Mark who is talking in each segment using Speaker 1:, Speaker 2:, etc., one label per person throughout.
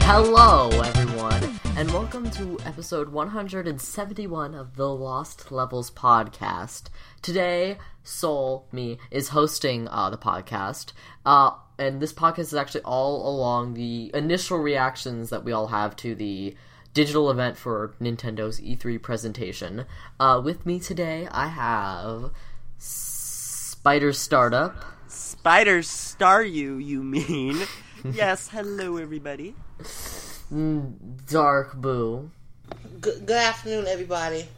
Speaker 1: Hello, everyone, and welcome to episode 171 of the Lost Levels podcast. Today, me, is hosting the podcast, and this podcast is actually all along the initial reactions that we all have to the digital event for Nintendo's E3 presentation. With me today, I have Spider Startup.
Speaker 2: Spider Star you mean? Yes, hello everybody.
Speaker 1: Dark Boo.
Speaker 3: Good afternoon, everybody.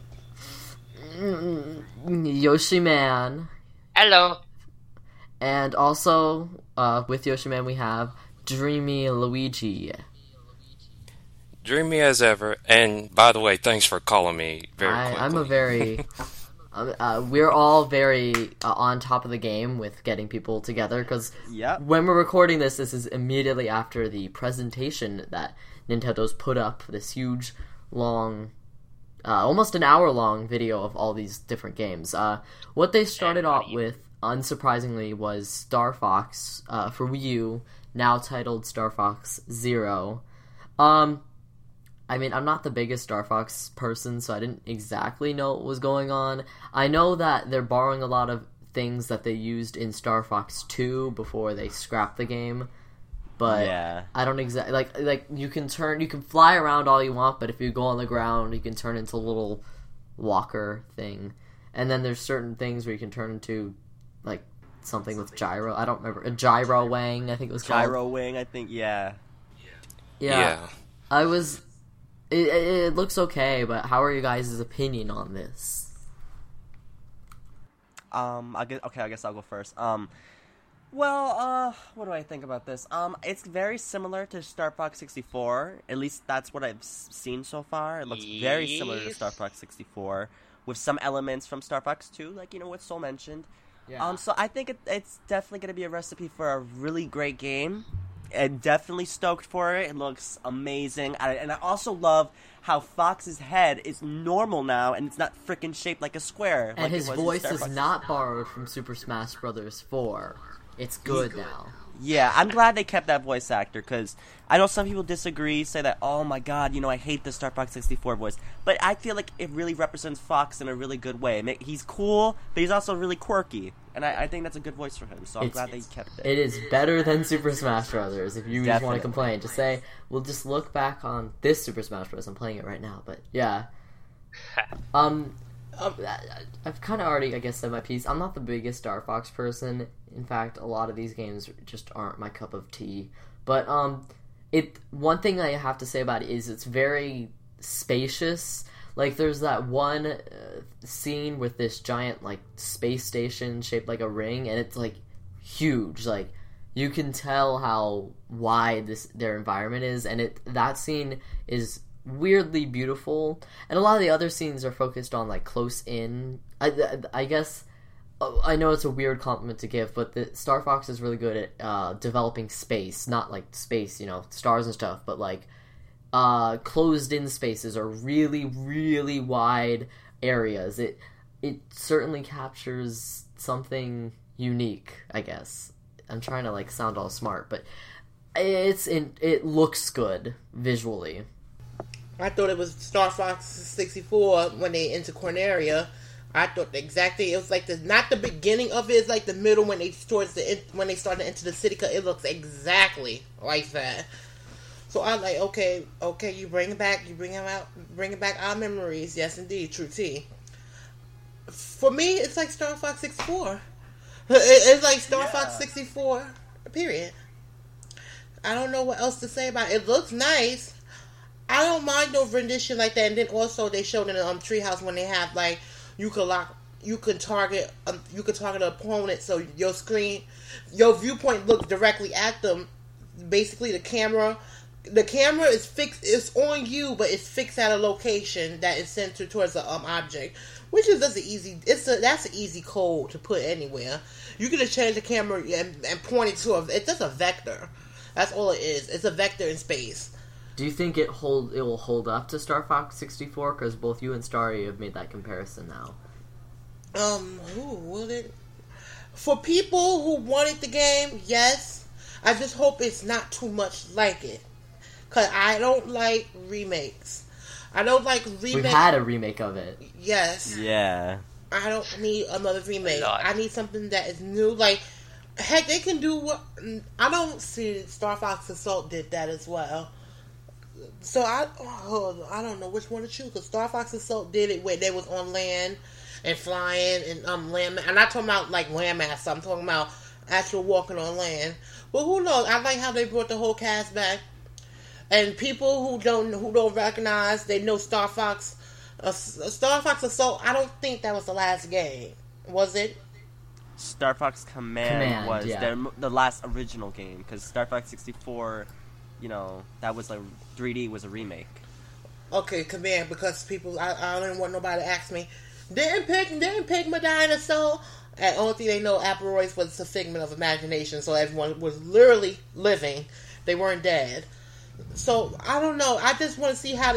Speaker 1: Yoshi Man.
Speaker 4: Hello.
Speaker 1: And also, with Yoshi Man, we have Dreamy Luigi.
Speaker 4: Dreamy as ever, and by the way, thanks for calling me very quickly.
Speaker 1: I'm a very... we're all very on top of the game with getting people together, because when we're recording this is immediately after the presentation that Nintendo's put up, this huge, long, almost an hour-long video of all these different games. What they started off with, unsurprisingly, was Star Fox for Wii U, now titled Star Fox Zero. I mean, I'm not the biggest Star Fox person, so I didn't exactly know what was going on. I know that they're borrowing a lot of things that they used in Star Fox 2 before they scrapped the game. But I don't exactly... Like, you can fly around all you want, but if you go on the ground, you can turn into a little walker thing. And then there's certain things where you can turn into, like, something with gyro. I don't remember. A gyro wang, I think it was called.
Speaker 2: Gyro wing, I think, yeah.
Speaker 1: I was... It looks okay, but how are you guys' opinion on this?
Speaker 2: I guess I'll go first. What do I think about this? It's very similar to Star Fox 64. At least that's what I've seen so far. It looks very similar to Star Fox 64, with some elements from Star Fox 2, like, what Soul mentioned. Yeah. So I think it's definitely going to be a recipe for a really great game. I'm definitely stoked for it. It looks amazing. And I also love how Fox's head is normal now, and it's not freaking shaped like a square.
Speaker 1: And his voice is not borrowed from Super Smash Bros. 4. It's good now.
Speaker 2: Yeah, I'm glad they kept that voice actor, because I know some people disagree, say that, oh my god, I hate the Star Fox 64 voice. But I feel like it really represents Fox in a really good way. He's cool, but he's also really quirky. And I think that's a good voice for him, so I'm glad they kept it.
Speaker 1: It is better than Super Smash Bros. If you just want to complain, just say, we'll just look back on this Super Smash Bros. I'm playing it right now, but yeah. I've kind of already, I guess, said my piece. I'm not the biggest Star Fox person. In fact, a lot of these games just aren't my cup of tea. But one thing I have to say about it is it's very spacious. Like, there's that one scene with this giant, like, space station shaped like a ring, and it's, like, huge. Like, you can tell how wide their environment is, and that scene is weirdly beautiful. And a lot of the other scenes are focused on, like, close in. I guess... I know it's a weird compliment to give, but Star Fox is really good at developing space. Not, like, space, stars and stuff, but, like... closed-in spaces are really, really wide areas. It certainly captures something unique, I guess. I'm trying to, like, sound all smart, but it looks good visually.
Speaker 3: I thought it was Star Fox 64 when they enter Corneria. I thought exactly, it was like not the beginning of it, it's like the middle when they start to enter the city, because it looks exactly like that. So I'm like, okay, you bring back our memories. Yes, indeed, true tea. For me, it's like Star Fox 64. It's like Star Fox 64, period. I don't know what else to say about it. It looks nice. I don't mind no rendition like that. And then also they showed in the Treehouse when they have, like, you can target an opponent, so your viewpoint looks directly at them. Basically, the camera is fixed. It's on you, but it's fixed at a location that is centered towards the object, which is just that's an easy code to put anywhere. You can just change the camera and point it to it's just a vector. That's all it is. It's a vector in space.
Speaker 1: Do you think it will hold up to Star Fox 64? Because both you and Starry have made that comparison now.
Speaker 3: Will it? For people who wanted the game, yes. I just hope it's not too much like it. Because I don't like remakes. I don't like remakes.
Speaker 1: We've had a remake of it.
Speaker 3: Yes.
Speaker 2: Yeah.
Speaker 3: I don't need another remake. I need something that is new. Like, heck, they can do what... I don't see Star Fox Assault did that as well. So I don't know which one to choose. Because Star Fox Assault did it where they was on land and flying and land. I'm not talking about like landmass. I'm talking about actual walking on land. But who knows? I like how they brought the whole cast back. And people who don't recognize, they know Star Fox Assault. I don't think that was the last game, was it?
Speaker 2: Star Fox Command was
Speaker 1: yeah.
Speaker 2: the last original game, because Star Fox 64, that was like 3D was a remake.
Speaker 3: Okay, Command, because people, I don't want nobody to ask me, didn't pick Medina Soul? And only thing they know, Aperoids was a figment of imagination, so everyone was literally living. They weren't dead. So I don't know. I just want to see how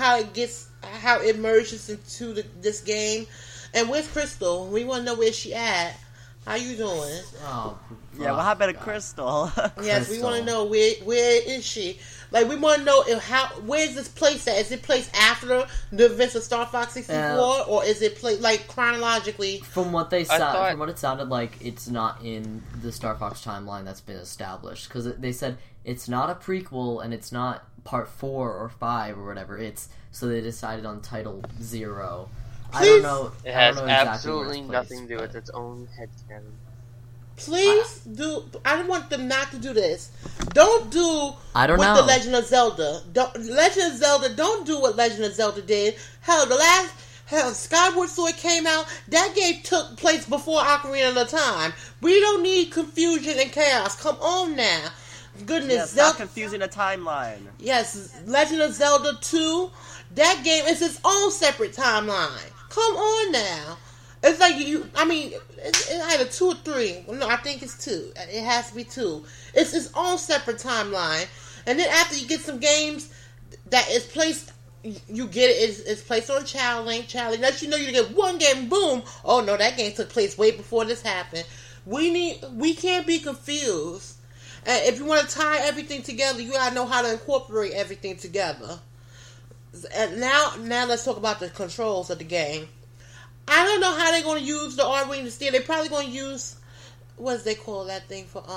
Speaker 3: it merges into this game. And where's Crystal? We want to know where she at. How you doing?
Speaker 1: Oh,
Speaker 2: yeah. What happened to Crystal?
Speaker 3: Yes, we want to know where is she? Like, we want to know where's this place at? Is it placed after the events of Star Fox 64, or is it placed like chronologically?
Speaker 1: From what they said, from what it sounded like, it's not in the Star Fox timeline that's been established, because they said it's not a prequel and it's not part 4 or 5 or whatever. So they decided on Title 0.
Speaker 3: Please?
Speaker 1: I don't know.
Speaker 5: It has
Speaker 1: exactly
Speaker 5: absolutely
Speaker 1: placed,
Speaker 5: nothing to do with its own headcanon.
Speaker 3: Please do. I don't want them not to do this. Don't do.
Speaker 1: I don't
Speaker 3: with
Speaker 1: know.
Speaker 3: the Legend of Zelda. Legend of Zelda. Don't do what Legend of Zelda did. Hell, Skyward Sword came out. That game took place before Ocarina of Time. We don't need confusion and chaos. Come on now. Goodness,
Speaker 2: Yeah, stop confusing the timeline.
Speaker 3: Yes, Legend of Zelda 2. That game is its own separate timeline. Come on now. It's like it's either 2 or 3. No, I think it's 2. It has to be 2. It's its own separate timeline. And then after you get some games that is placed, you get it, it's placed on challenge. Let you know you get one game, boom. Oh no, that game took place way before this happened. We can't be confused. And if you want to tie everything together, you gotta know how to incorporate everything together. And now let's talk about the controls of the game. I don't know how they're going to use the R-Wing to steer. They're probably going to use, what do they call that thing for,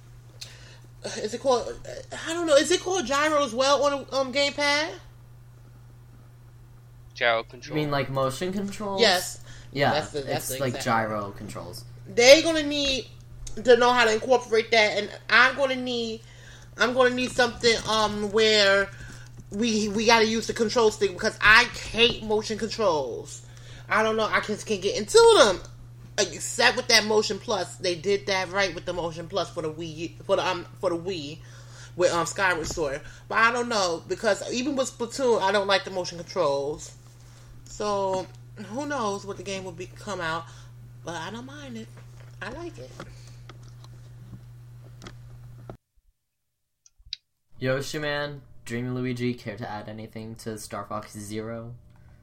Speaker 3: is it called, I don't know, is it called gyro as well on a gamepad?
Speaker 5: Gyro control.
Speaker 1: You mean like motion controls?
Speaker 3: Yes.
Speaker 1: Yeah,
Speaker 3: That's
Speaker 1: it's like gyro controls.
Speaker 3: They're going to need to know how to incorporate that, and I'm going to need something, where we got to use the control stick, because I hate motion controls. I don't know. I can't get into them. Except with that Motion Plus, they did that right with the Motion Plus for the Wii, for the Wii with Skyward Sword. But I don't know, because even with Splatoon, I don't like the motion controls. So who knows what the game will come out? But I don't mind it. I like it.
Speaker 1: Yoshi Man, Dreamy Luigi, care to add anything to Star Fox Zero?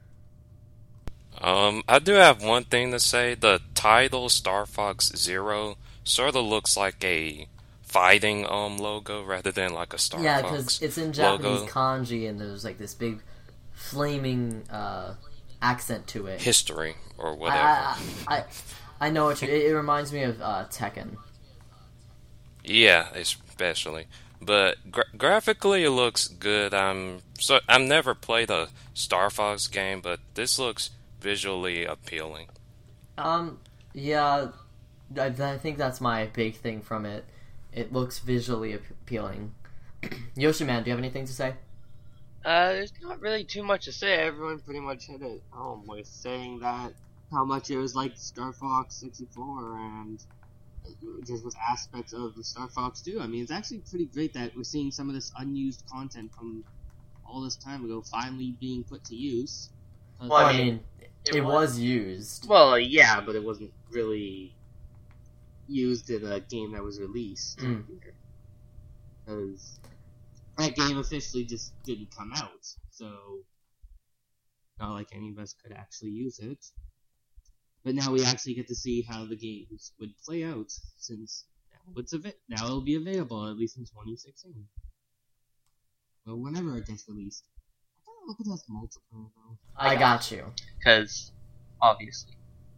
Speaker 4: I do have one thing to say. The title Star Fox Zero sort of looks like a fighting logo rather than like a Star Fox.
Speaker 1: Yeah, because it's in Japanese
Speaker 4: logo.
Speaker 1: kanji, and there's like this big flaming accent to it.
Speaker 4: History or whatever.
Speaker 1: I know what it reminds me of Tekken.
Speaker 4: Yeah, especially. But graphically, it looks good. I've never played a Star Fox game, but this looks visually appealing.
Speaker 1: Yeah, I think that's my big thing from it. It looks visually appealing. Yoshi Man, do you have anything to say?
Speaker 5: There's not really too much to say. Everyone pretty much hit it home with saying that how much it was like Star Fox 64 and just with aspects of the Star Fox 2. I mean, it's actually pretty great that we're seeing some of this unused content from all this time ago finally being put to use.
Speaker 1: Well, I mean, it was used.
Speaker 5: Well, yeah, but it wasn't really used in a game that was released. Because that game officially just didn't come out, so not like any of us could actually use it. But now we actually get to see how the games would play out, since now it'll be available, at least in 2016. but whenever it gets released, I kind of hope it has multiplayer though.
Speaker 1: I got you.
Speaker 5: Because, obviously.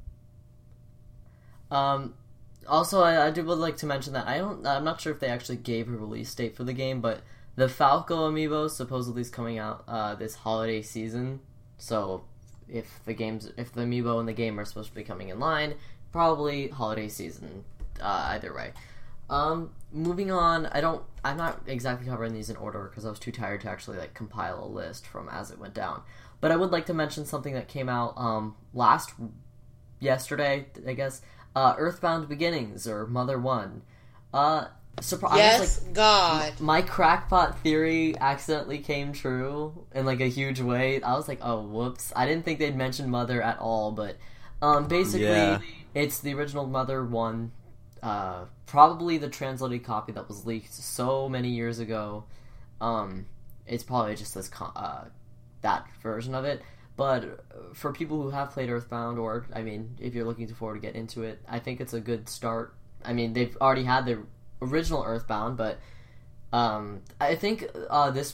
Speaker 1: Also, I would like to mention that I'm not sure if they actually gave a release date for the game, but the Falco amiibo supposedly is coming out this holiday season. So if the amiibo and the game are supposed to be coming in line, probably holiday season. Either way. Moving on. I'm not exactly covering these in order because I was too tired to actually compile a list from as it went down. But I would like to mention something that came out yesterday, I guess. Earthbound Beginnings, or Mother 1.
Speaker 3: Yes, God.
Speaker 1: My crackpot theory accidentally came true in a huge way. I was like, oh, whoops. I didn't think they'd mention Mother at all, but basically, it's the original Mother 1. Probably the translated copy that was leaked so many years ago. It's probably just this that version of it. But for people who have played Earthbound, or, if you're looking forward to get into it, I think it's a good start. They've already had the original Earthbound, but I think this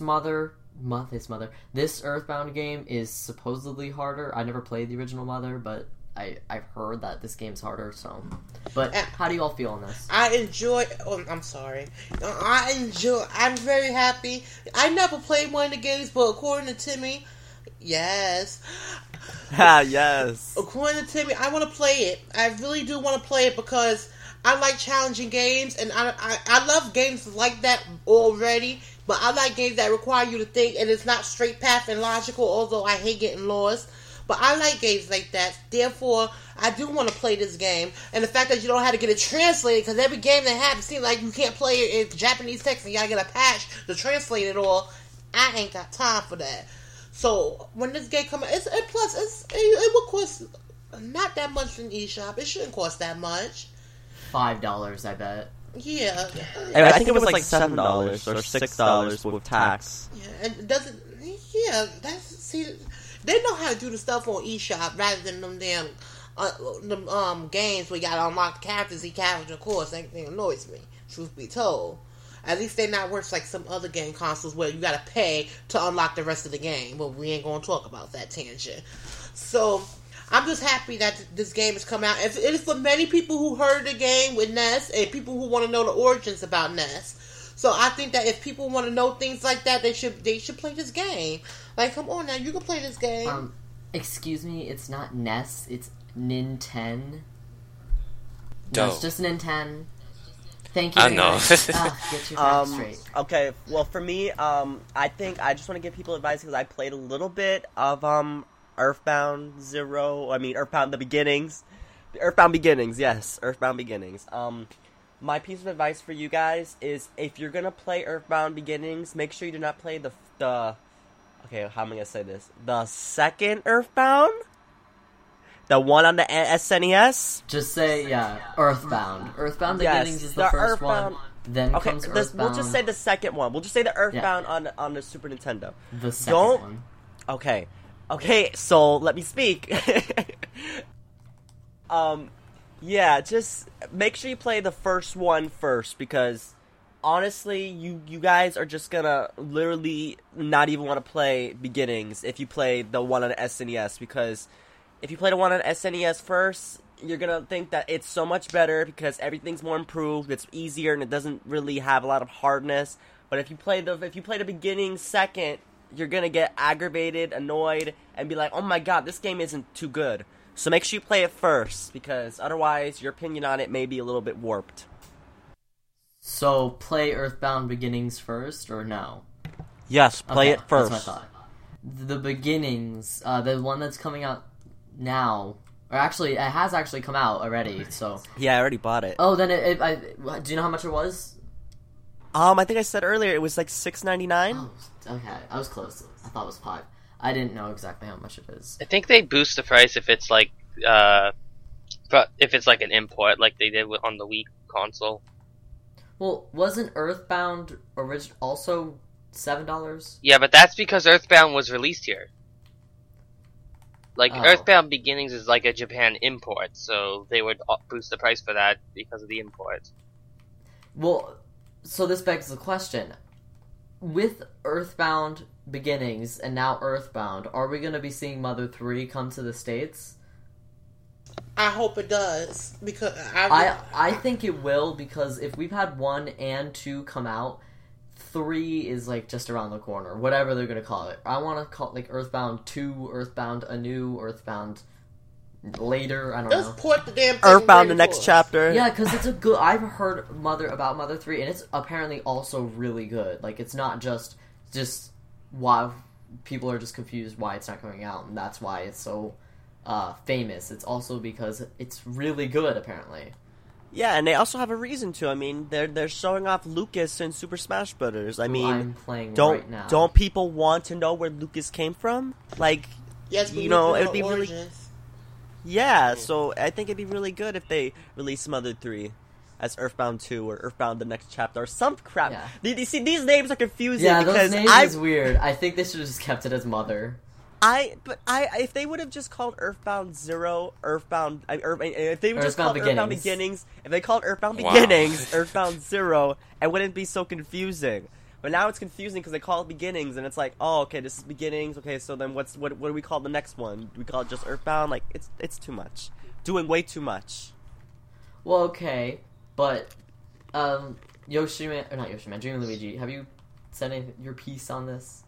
Speaker 1: Earthbound game is supposedly harder. I never played the original Mother, but I've heard that this game's harder, so... But how do you all feel on this?
Speaker 3: I enjoy... Oh, I'm sorry. I'm very happy. I never played one of the games, but according to Timmy... Yes.
Speaker 2: Yes.
Speaker 3: According to Timmy, I want to play it. I really do want to play it because I like challenging games, and I love games like that already, but I like games that require you to think, and it's not straight path and logical, although I hate getting lost. But I like games like that. Therefore, I do want to play this game. And the fact that you don't have to get it translated, because every game they have, it seems like you can't play it in Japanese text and you gotta get a patch to translate it all. I ain't got time for that. So, when this game comes out, it will cost not that much in eShop. It shouldn't cost that much.
Speaker 1: $5, I bet.
Speaker 3: Yeah.
Speaker 2: I think it was like $7 or $6 with tax.
Speaker 3: Yeah, and doesn't... Yeah, they know how to do the stuff on eShop rather than them damn games where you gotta unlock the characters, of course. That thing annoys me, truth be told. At least they're not worse like some other game consoles where you gotta pay to unlock the rest of the game. But we ain't gonna talk about that tangent. So, I'm just happy that this game has come out. It is for many people who heard the game with Ness and people who want to know the origins about Ness. So I think that if people want to know things like that, they should play this game. Come on now, you can play this game.
Speaker 1: Excuse me, it's not NES, it's Nintendo.
Speaker 4: No,
Speaker 1: it's just Nintendo. Thank you.
Speaker 4: I know.
Speaker 1: Get your facts straight.
Speaker 2: Okay, well for me, I think I just want to give people advice because I played a little bit of Earthbound Earthbound Beginnings, yes, Earthbound Beginnings. My piece of advice for you guys is if you're gonna play Earthbound Beginnings, make sure you do not play the okay, how am I gonna say this? The second Earthbound? The one on the SNES?
Speaker 1: Just say, Earthbound. Earthbound Beginnings is the first
Speaker 2: Earthbound...
Speaker 1: one. Then comes Earthbound.
Speaker 2: We'll just say the second one. We'll just say the Earthbound on the Super Nintendo.
Speaker 1: The second one.
Speaker 2: Okay, so let me speak. Just make sure you play the first one first, because honestly, you guys are just gonna literally not even want to play Beginnings if you play the one on SNES, because if you play the one on SNES first, you're gonna think that it's so much better because everything's more improved, it's easier, and it doesn't really have a lot of hardness. But if you play the beginning second, you're gonna get aggravated, annoyed, and be like, oh my god, this game isn't too good. So make sure you play it first, because otherwise your opinion on it may be a little bit warped.
Speaker 1: So play Earthbound Beginnings first, or no?
Speaker 2: Yes, play it first.
Speaker 1: That's what I thought. The Beginnings, the one that's coming out now, or actually, it has actually come out already, so...
Speaker 2: Yeah, I already bought it.
Speaker 1: Oh, then do you know how much it was?
Speaker 2: I think I said earlier it was like $6.99.
Speaker 1: Oh, okay, I was close. I thought it was $5. I didn't know exactly how much it is.
Speaker 5: I think they boost the price if it's like an import, like they did on the Wii console.
Speaker 1: Well, wasn't Earthbound also $7?
Speaker 5: Yeah, but that's because Earthbound was released here. Earthbound Beginnings is like a Japan import, so they would boost the price for that because of the import.
Speaker 1: Well, so this begs the question. with Earthbound Beginnings and now Earthbound, are we going to be seeing Mother 3 come to the States?
Speaker 3: I hope it does, because
Speaker 1: I think it will, because if we've had 1 and 2 come out, 3 is like just around the corner, whatever they're gonna call it. I want to call it like Earthbound 2, Earthbound Anew, Earthbound Later. I don't know.
Speaker 3: Just port the damn thing.
Speaker 2: Earthbound, the next chapter.
Speaker 1: Yeah, because it's a good. I've heard about Mother 3, and it's apparently also really good. Like, it's not just why people are just confused why it's not coming out, and that's why it's so famous. It's also because it's really good, apparently.
Speaker 2: Yeah, and they also have a reason to. I mean, they're showing off Lucas in Super Smash Brothers. I mean,
Speaker 1: I'm playing
Speaker 2: don't
Speaker 1: right now.
Speaker 2: don't people want to know where Lucas came from? Like,
Speaker 3: yes,
Speaker 2: you know, it would be
Speaker 3: origins.
Speaker 2: really. Yeah, so I think it'd be really good if they release Mother 3 as Earthbound 2 or Earthbound the Next Chapter or some crap.
Speaker 1: Yeah.
Speaker 2: You see, these names are confusing
Speaker 1: Yeah,
Speaker 2: because
Speaker 1: those names is weird. I think they should have just kept it as Mother.
Speaker 2: if they would have just called Earthbound Zero, if they would just call Earthbound Beginnings, if they called Earthbound Beginnings, Earthbound Zero, it wouldn't be so confusing. But now it's confusing because they call it Beginnings, and it's like, oh, okay, this is Beginnings. Okay, so then what do we call the next one? Do we call it just Earthbound? Like, it's too much, doing way too much.
Speaker 1: Well, okay, but Dream and Luigi, have you said your piece on this?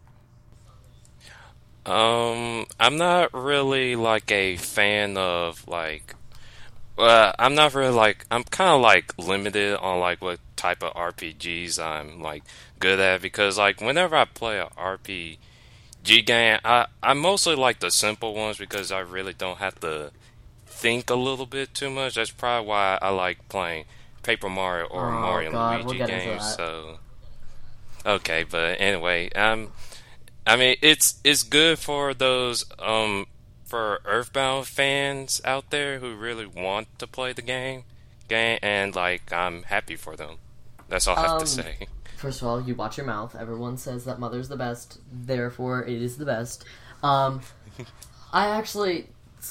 Speaker 4: I'm not really like a fan of like. I'm not really like. I'm kind of like limited on like what type of RPGs I'm like good at, because like whenever I play a RPG game, I mostly like the simple ones because I really don't have to think a little bit too much. That's probably why I like playing Paper Mario or Mario and Luigi games. So okay, but anyway, I mean, it's good for those for Earthbound fans out there who really want to play the game, and like I'm happy for them. That's all I have to say.
Speaker 1: First of all, you watch your mouth. Everyone says that Mother's the best, therefore it is the best. I'm actually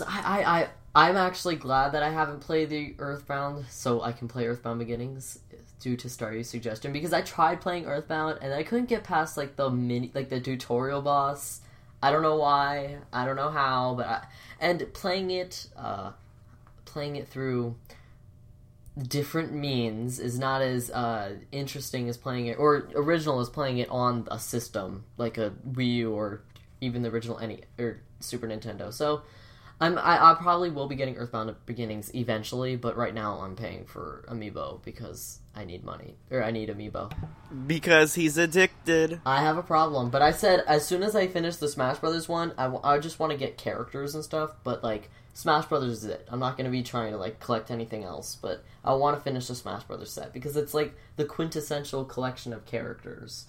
Speaker 1: glad that I haven't played the Earthbound, so I can play Earthbound Beginnings due to Starry's suggestion, because I tried playing Earthbound and I couldn't get past like the tutorial boss. I don't know why, I don't know how, but playing it through different means is not as interesting as playing it, or original as playing it on a system like a Wii U or even the original or Super Nintendo. So I probably will be getting Earthbound Beginnings eventually, but right now I'm paying for Amiibo because I need money. Or I need Amiibo.
Speaker 2: Because he's addicted.
Speaker 1: I have a problem, but I said as soon as I finish the Smash Brothers one, I just want to get characters and stuff, but like, Smash Brothers is it. I'm not going to be trying to like collect anything else, but I want to finish the Smash Brothers set, because it's like the quintessential collection of characters.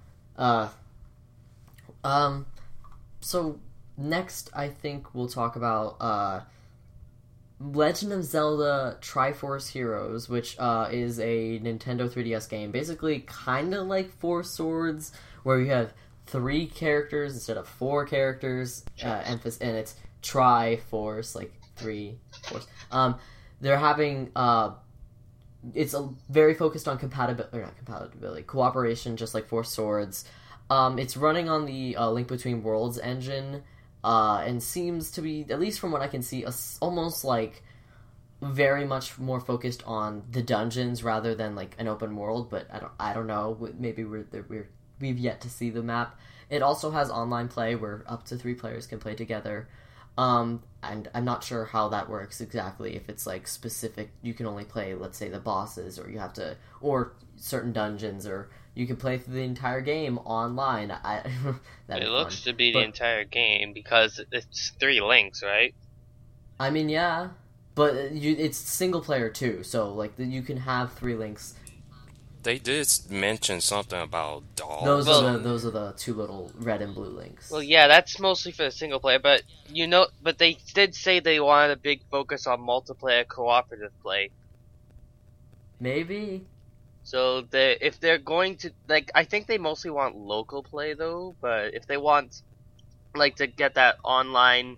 Speaker 1: So next, I think we'll talk about Legend of Zelda Triforce Heroes, which is a Nintendo 3DS game. Basically, kind of like Four Swords, where you have 3 characters instead of 4 characters. And it's Triforce, like 3 force. They're having it's very focused on cooperation, just like Four Swords. It's running on the Link Between Worlds engine. And seems to be, at least from what I can see, almost like very much more focused on the dungeons rather than like an open world. But I don't know. Maybe we've yet to see the map. It also has online play where up to 3 players can play together. And I'm not sure how that works exactly. If it's like specific, you can only play, let's say, the bosses, or you have to, or certain dungeons, or you can play through the entire game online.
Speaker 5: It looks to be the entire game because it's 3 links, right?
Speaker 1: I mean, yeah, but it's single player too, so like you can have 3 links.
Speaker 4: They did mention something about dogs.
Speaker 1: Those are the 2 little red and blue links.
Speaker 5: Well, yeah, that's mostly for the single player, but but they did say they wanted a big focus on multiplayer cooperative play.
Speaker 1: Maybe.
Speaker 5: So if they're going to, like, I think they mostly want local play though, but if they want like to get that online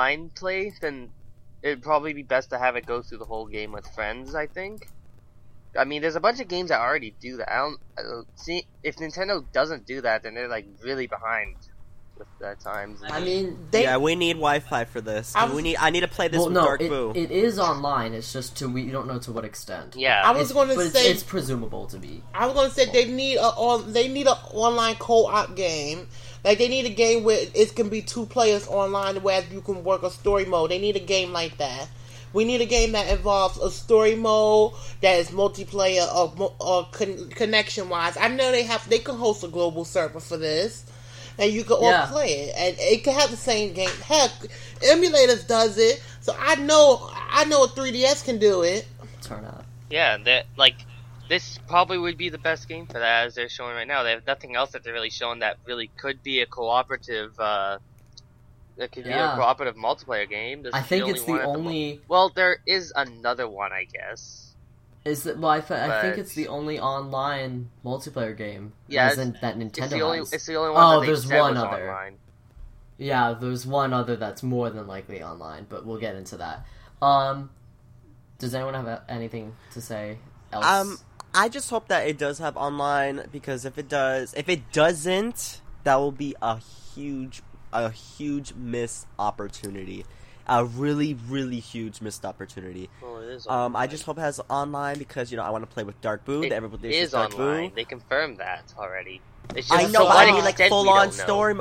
Speaker 5: play, then it'd probably be best to have it go through the whole game with friends, I think. I mean, there's a bunch of games that already do that. I don't see if Nintendo doesn't do that, then they're like really behind with at times.
Speaker 1: I mean,
Speaker 2: Yeah, we need Wi-Fi for this. I need to play this with
Speaker 1: no,
Speaker 2: Dark Boo.
Speaker 1: it is online. It's just we don't know to what extent.
Speaker 5: Yeah,
Speaker 3: I was going to say
Speaker 1: it's presumable to be.
Speaker 3: I was going to say they need an online co-op game. Like they need a game where it can be 2 players online, where you can work a story mode. They need a game like that. We need a game that involves a story mode that is multiplayer or connection wise. I know they can host a global server for this, and you can all play it, and it can have the same game. Heck, emulators does it, so I know a 3DS can do it.
Speaker 1: Turn out.
Speaker 5: Yeah, this probably would be the best game for that, as they're showing right now. They have nothing else that they're really showing that really could be a cooperative. That could be a cooperative multiplayer game.
Speaker 1: I think it's the only.
Speaker 5: Well, there is another one, I guess.
Speaker 1: Is that? Well, I think it's the only online multiplayer game.
Speaker 5: Yeah,
Speaker 1: that Nintendo has.
Speaker 5: It's the only one.
Speaker 1: Oh,
Speaker 5: that they
Speaker 1: there's
Speaker 5: said
Speaker 1: one
Speaker 5: was
Speaker 1: other.
Speaker 5: Online.
Speaker 1: Yeah, there's one other that's more than likely online, but we'll get into that. Does anyone have anything to say else?
Speaker 2: I just hope that it does have online, because if it doesn't, that will be a huge missed opportunity. A really, really huge missed opportunity.
Speaker 5: Well, it is
Speaker 2: I just hope it has online, because I want to play with Dark Boo.
Speaker 5: It is online. They confirmed that already.
Speaker 2: I know, but I mean like full on story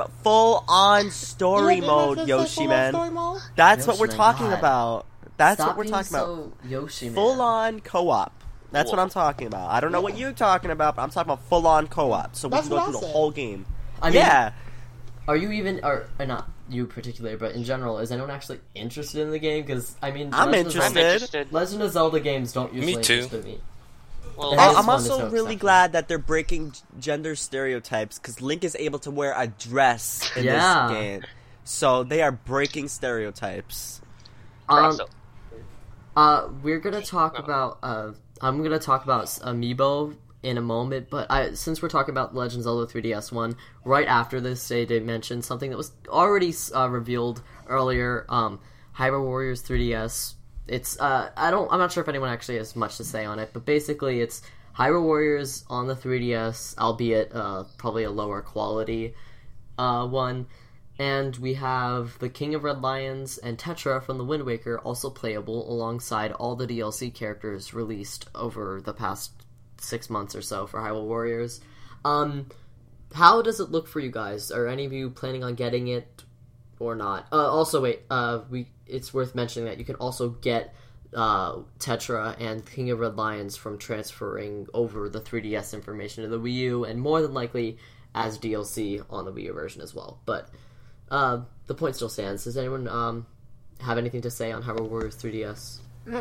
Speaker 2: mode, Yoshi, man. That's what we're talking about. That's what we're talking about.
Speaker 1: Yoshi, man.
Speaker 2: Full on co-op. That's what I'm talking about. I don't know what you're talking about, but I'm talking about full on co-op. So we can go through the whole game.
Speaker 1: I mean, are you even, or not you particularly, but in general, is anyone actually interested in the game? Because, I mean,
Speaker 2: I'm interested.
Speaker 1: Legend of Zelda games don't usually interest me.
Speaker 5: Well,
Speaker 2: I'm also really glad that they're breaking gender stereotypes, because Link is able to wear a dress in this game. So they are breaking stereotypes.
Speaker 1: We're gonna talk about, I'm gonna talk about Amiibo in a moment, but since we're talking about Legend of Zelda 3DS 1, right after this, they mentioned something that was already revealed earlier, Hyrule Warriors 3DS. It's, I'm not sure if anyone actually has much to say on it, but basically it's Hyrule Warriors on the 3DS, albeit, probably a lower quality, one, and we have the King of Red Lions and Tetra from the Wind Waker also playable alongside all the DLC characters released over the past 6 months or so for Hyrule Warriors. How does it look for you guys? Are any of you planning on getting it or not? Also, wait, it's worth mentioning that you can also get Tetra and King of Red Lions from transferring over the 3DS information to the Wii U, and more than likely as DLC on the Wii U version as well. But the point still stands. Does anyone have anything to say on Hyrule Warriors 3DS?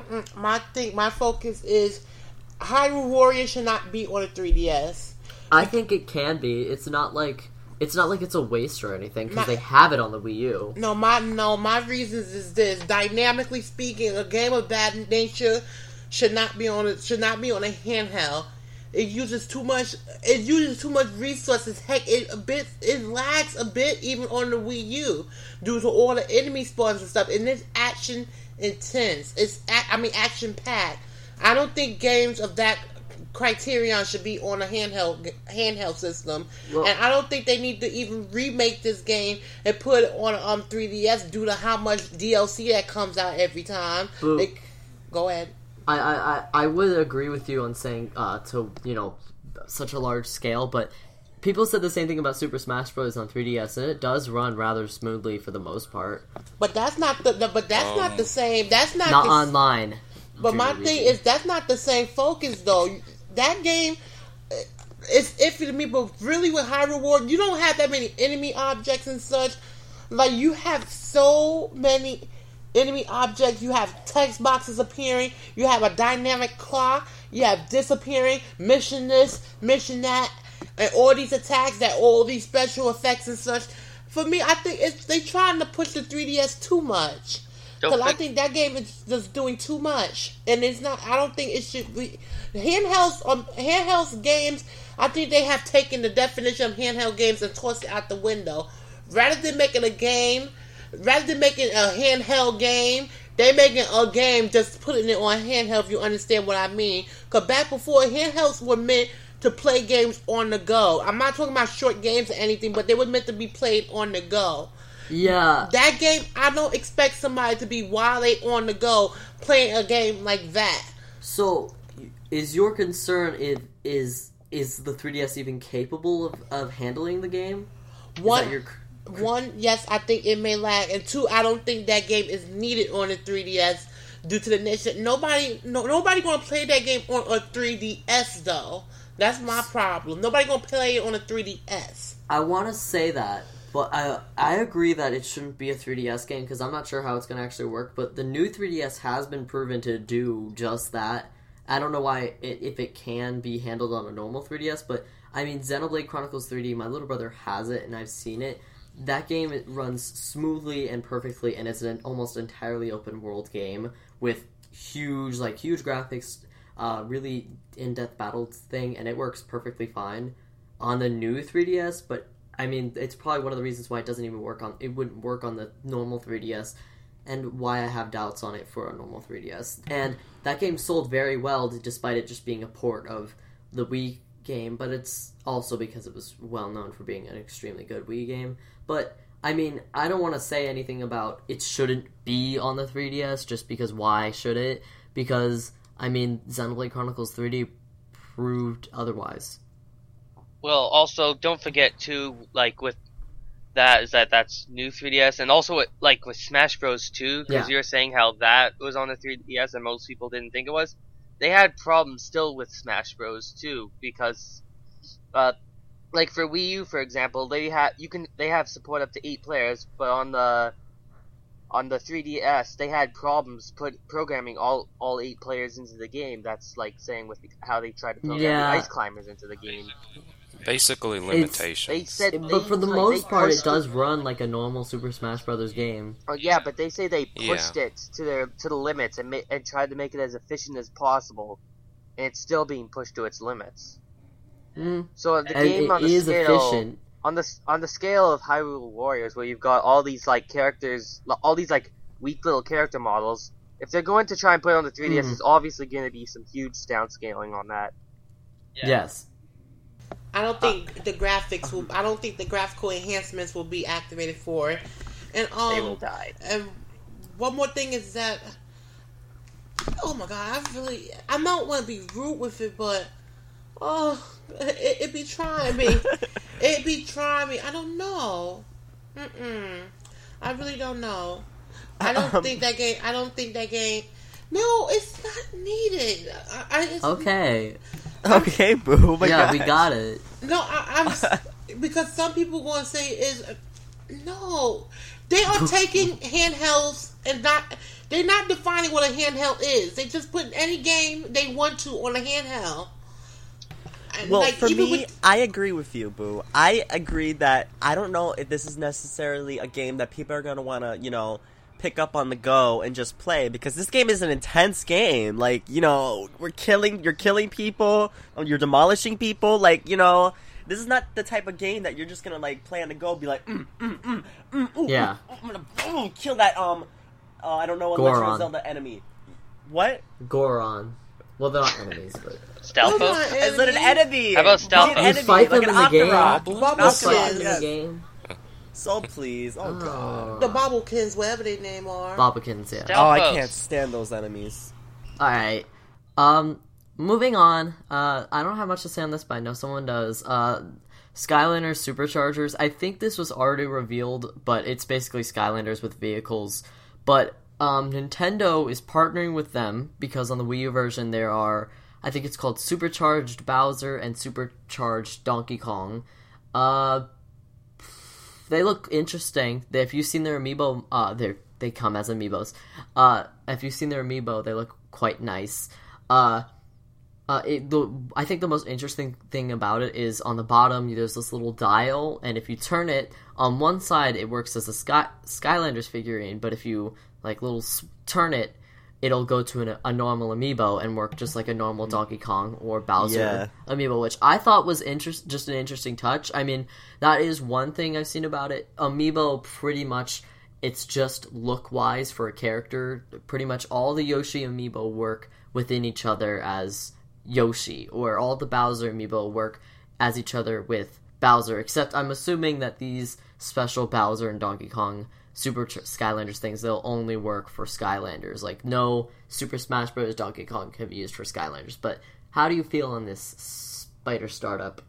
Speaker 3: My focus is Hyrule Warriors should not be on a 3DS.
Speaker 1: I think it can be. It's not like it's a waste or anything, because they have it on the Wii U.
Speaker 3: My reasons is this: dynamically speaking, a game of that nature should not be on a handheld. It uses too much resources. Heck, it lags a bit even on the Wii U due to all the enemy spawns and stuff. And it's action intense. Action packed. I don't think games of that criterion should be on a handheld system. Well, and I don't think they need to even remake this game and put it on 3DS due to how much DLC that comes out every time. Go ahead.
Speaker 1: I would agree with you on saying to such a large scale, but people said the same thing about Super Smash Bros. On 3DS, and it does run rather smoothly for the most part.
Speaker 3: But that's not not the same. That's not
Speaker 1: online.
Speaker 3: But my thing is, that's not the same focus, though. That game is iffy to me, but really with Hyrule Warriors, you don't have that many enemy objects and such. Like, you have so many enemy objects, you have text boxes appearing, you have a dynamic clock, you have disappearing, mission this, mission that, and all these attacks, all these special effects and such. For me, I think they trying to push the 3DS too much. Because I think that game is just doing too much. And it's not, I don't think it should be. Handhelds games, I think they have taken the definition of handheld games and tossed it out the window. Rather than making a handheld game they making a game just putting it on handheld, if you understand what I mean. Because back before, handhelds were meant to play games on the go. I'm not talking about short games or anything, but they were meant to be played on the go.
Speaker 1: Yeah.
Speaker 3: That game, I don't expect somebody to be while they on the go playing a game like that.
Speaker 1: So, is your concern is the 3DS even capable of handling the game?
Speaker 3: One, yes, I think it may lag, and two, I don't think that game is needed on the 3DS due to the nature. Nobody gonna play that game on a 3DS though. That's my problem. Nobody gonna play it on a 3DS.
Speaker 1: I want to say that, but I agree that it shouldn't be a 3DS game because I'm not sure how it's gonna actually work. But the new 3DS has been proven to do just that. I don't know why if it can be handled on a normal 3DS, but I mean Xenoblade Chronicles 3D. My little brother has it, and I've seen it. That game, it runs smoothly and perfectly, and it's an almost entirely open world game with huge graphics, really in-depth battle thing, and it works perfectly fine on the new 3DS. But I mean, it's probably one of the reasons why it wouldn't work on the normal 3DS, and why I have doubts on it for a normal 3DS. And that game sold very well, despite it just being a port of the Wii game, but it's also because it was well known for being an extremely good Wii game. But I mean, I don't want to say anything about it shouldn't be on the 3DS just because why should it? Because I mean, Xenoblade Chronicles 3D proved otherwise.
Speaker 5: Well, also don't forget too, like with that's new 3DS, and also like with Smash Bros. 2, because you're saying how that was on the 3DS and most people didn't think it was. They had problems still with Smash Bros. 2 because, like for Wii U, for example, they have support up to 8 players, but on the 3DS they had problems programming all 8 players into the game. That's like saying with how they tried to program the Ice Climbers into the game.
Speaker 4: Basically limitations.
Speaker 1: But for the most part, it does run like a normal Super Smash Bros. Game.
Speaker 5: Oh yeah, but they say they pushed it to the limits and tried to make it as efficient as possible, and it's still being pushed to its limits. So the game on the scale efficient. on the scale of Hyrule Warriors, where you've got all these like characters, all these like weak little character models, if they're going to try and put it on the 3DS, there's obviously going to be some huge downscaling on that.
Speaker 1: Yeah. Yes.
Speaker 3: I don't think the graphics will. I don't think the graphical enhancements will be activated for it. And
Speaker 5: they will die.
Speaker 3: And one more thing is that, oh my god, I don't want to be rude with it, but it be trying me. It be trying me. I don't know. I really don't know. I don't think that game. No, it's not needed.
Speaker 1: Okay.
Speaker 2: Okay, boo. My
Speaker 1: yeah,
Speaker 2: gosh.
Speaker 1: we got it.
Speaker 3: No, I'm because some people going to say is no. They are taking handhelds and they're not defining what a handheld is. They just put any game they want to on a handheld. And
Speaker 2: well, for me, I agree with you, Boo. I agree that I don't know if this is necessarily a game that people are going to want to, pick up on the go and just play, because this game is an intense game. Like, you're killing people, you're demolishing people. Like, this is not the type of game that you're just gonna like play on the go, be like,
Speaker 1: yeah,
Speaker 2: I'm gonna kill that I don't know, a Legend of Zelda enemy. What?
Speaker 1: Goron. Well, they're not enemies, but
Speaker 5: Stalfos?
Speaker 2: Is it an enemy?
Speaker 5: How about Stalfos?
Speaker 1: You fight them
Speaker 2: like
Speaker 1: in the game.
Speaker 3: Bobblekin.
Speaker 1: In the game.
Speaker 2: So please, god.
Speaker 3: The Bobblekins, whatever their name are.
Speaker 1: Bobblikins, yeah.
Speaker 2: Oh, I can't stand those enemies.
Speaker 1: Alright. Moving on. I don't have much to say on this, but I know someone does. Skylanders Superchargers. I think this was already revealed, but it's basically Skylanders with vehicles. But Nintendo is partnering with them because on the Wii U version there are, I think it's called Supercharged Bowser and Supercharged Donkey Kong. They look interesting. If you've seen their amiibo, they come as amiibos. If you've seen their amiibo, they look quite nice. I think the most interesting thing about it is on the bottom there's this little dial, and if you turn it on one side, it works as a Skylanders figurine. But if you turn it, it'll go to a normal amiibo and work just like a normal Donkey Kong or Bowser amiibo, which I thought was just an interesting touch. I mean, that is one thing I've seen about it. Amiibo pretty much it's just look-wise for a character. Pretty much all the Yoshi amiibo work within each other as Yoshi, or all the Bowser amiibo work as each other with Bowser, except I'm assuming that these special Bowser and Donkey Kong Super Skylanders things, they'll only work for Skylanders. Like, no Super Smash Bros. Donkey Kong can be used for Skylanders. But how do you feel on this Spider startup?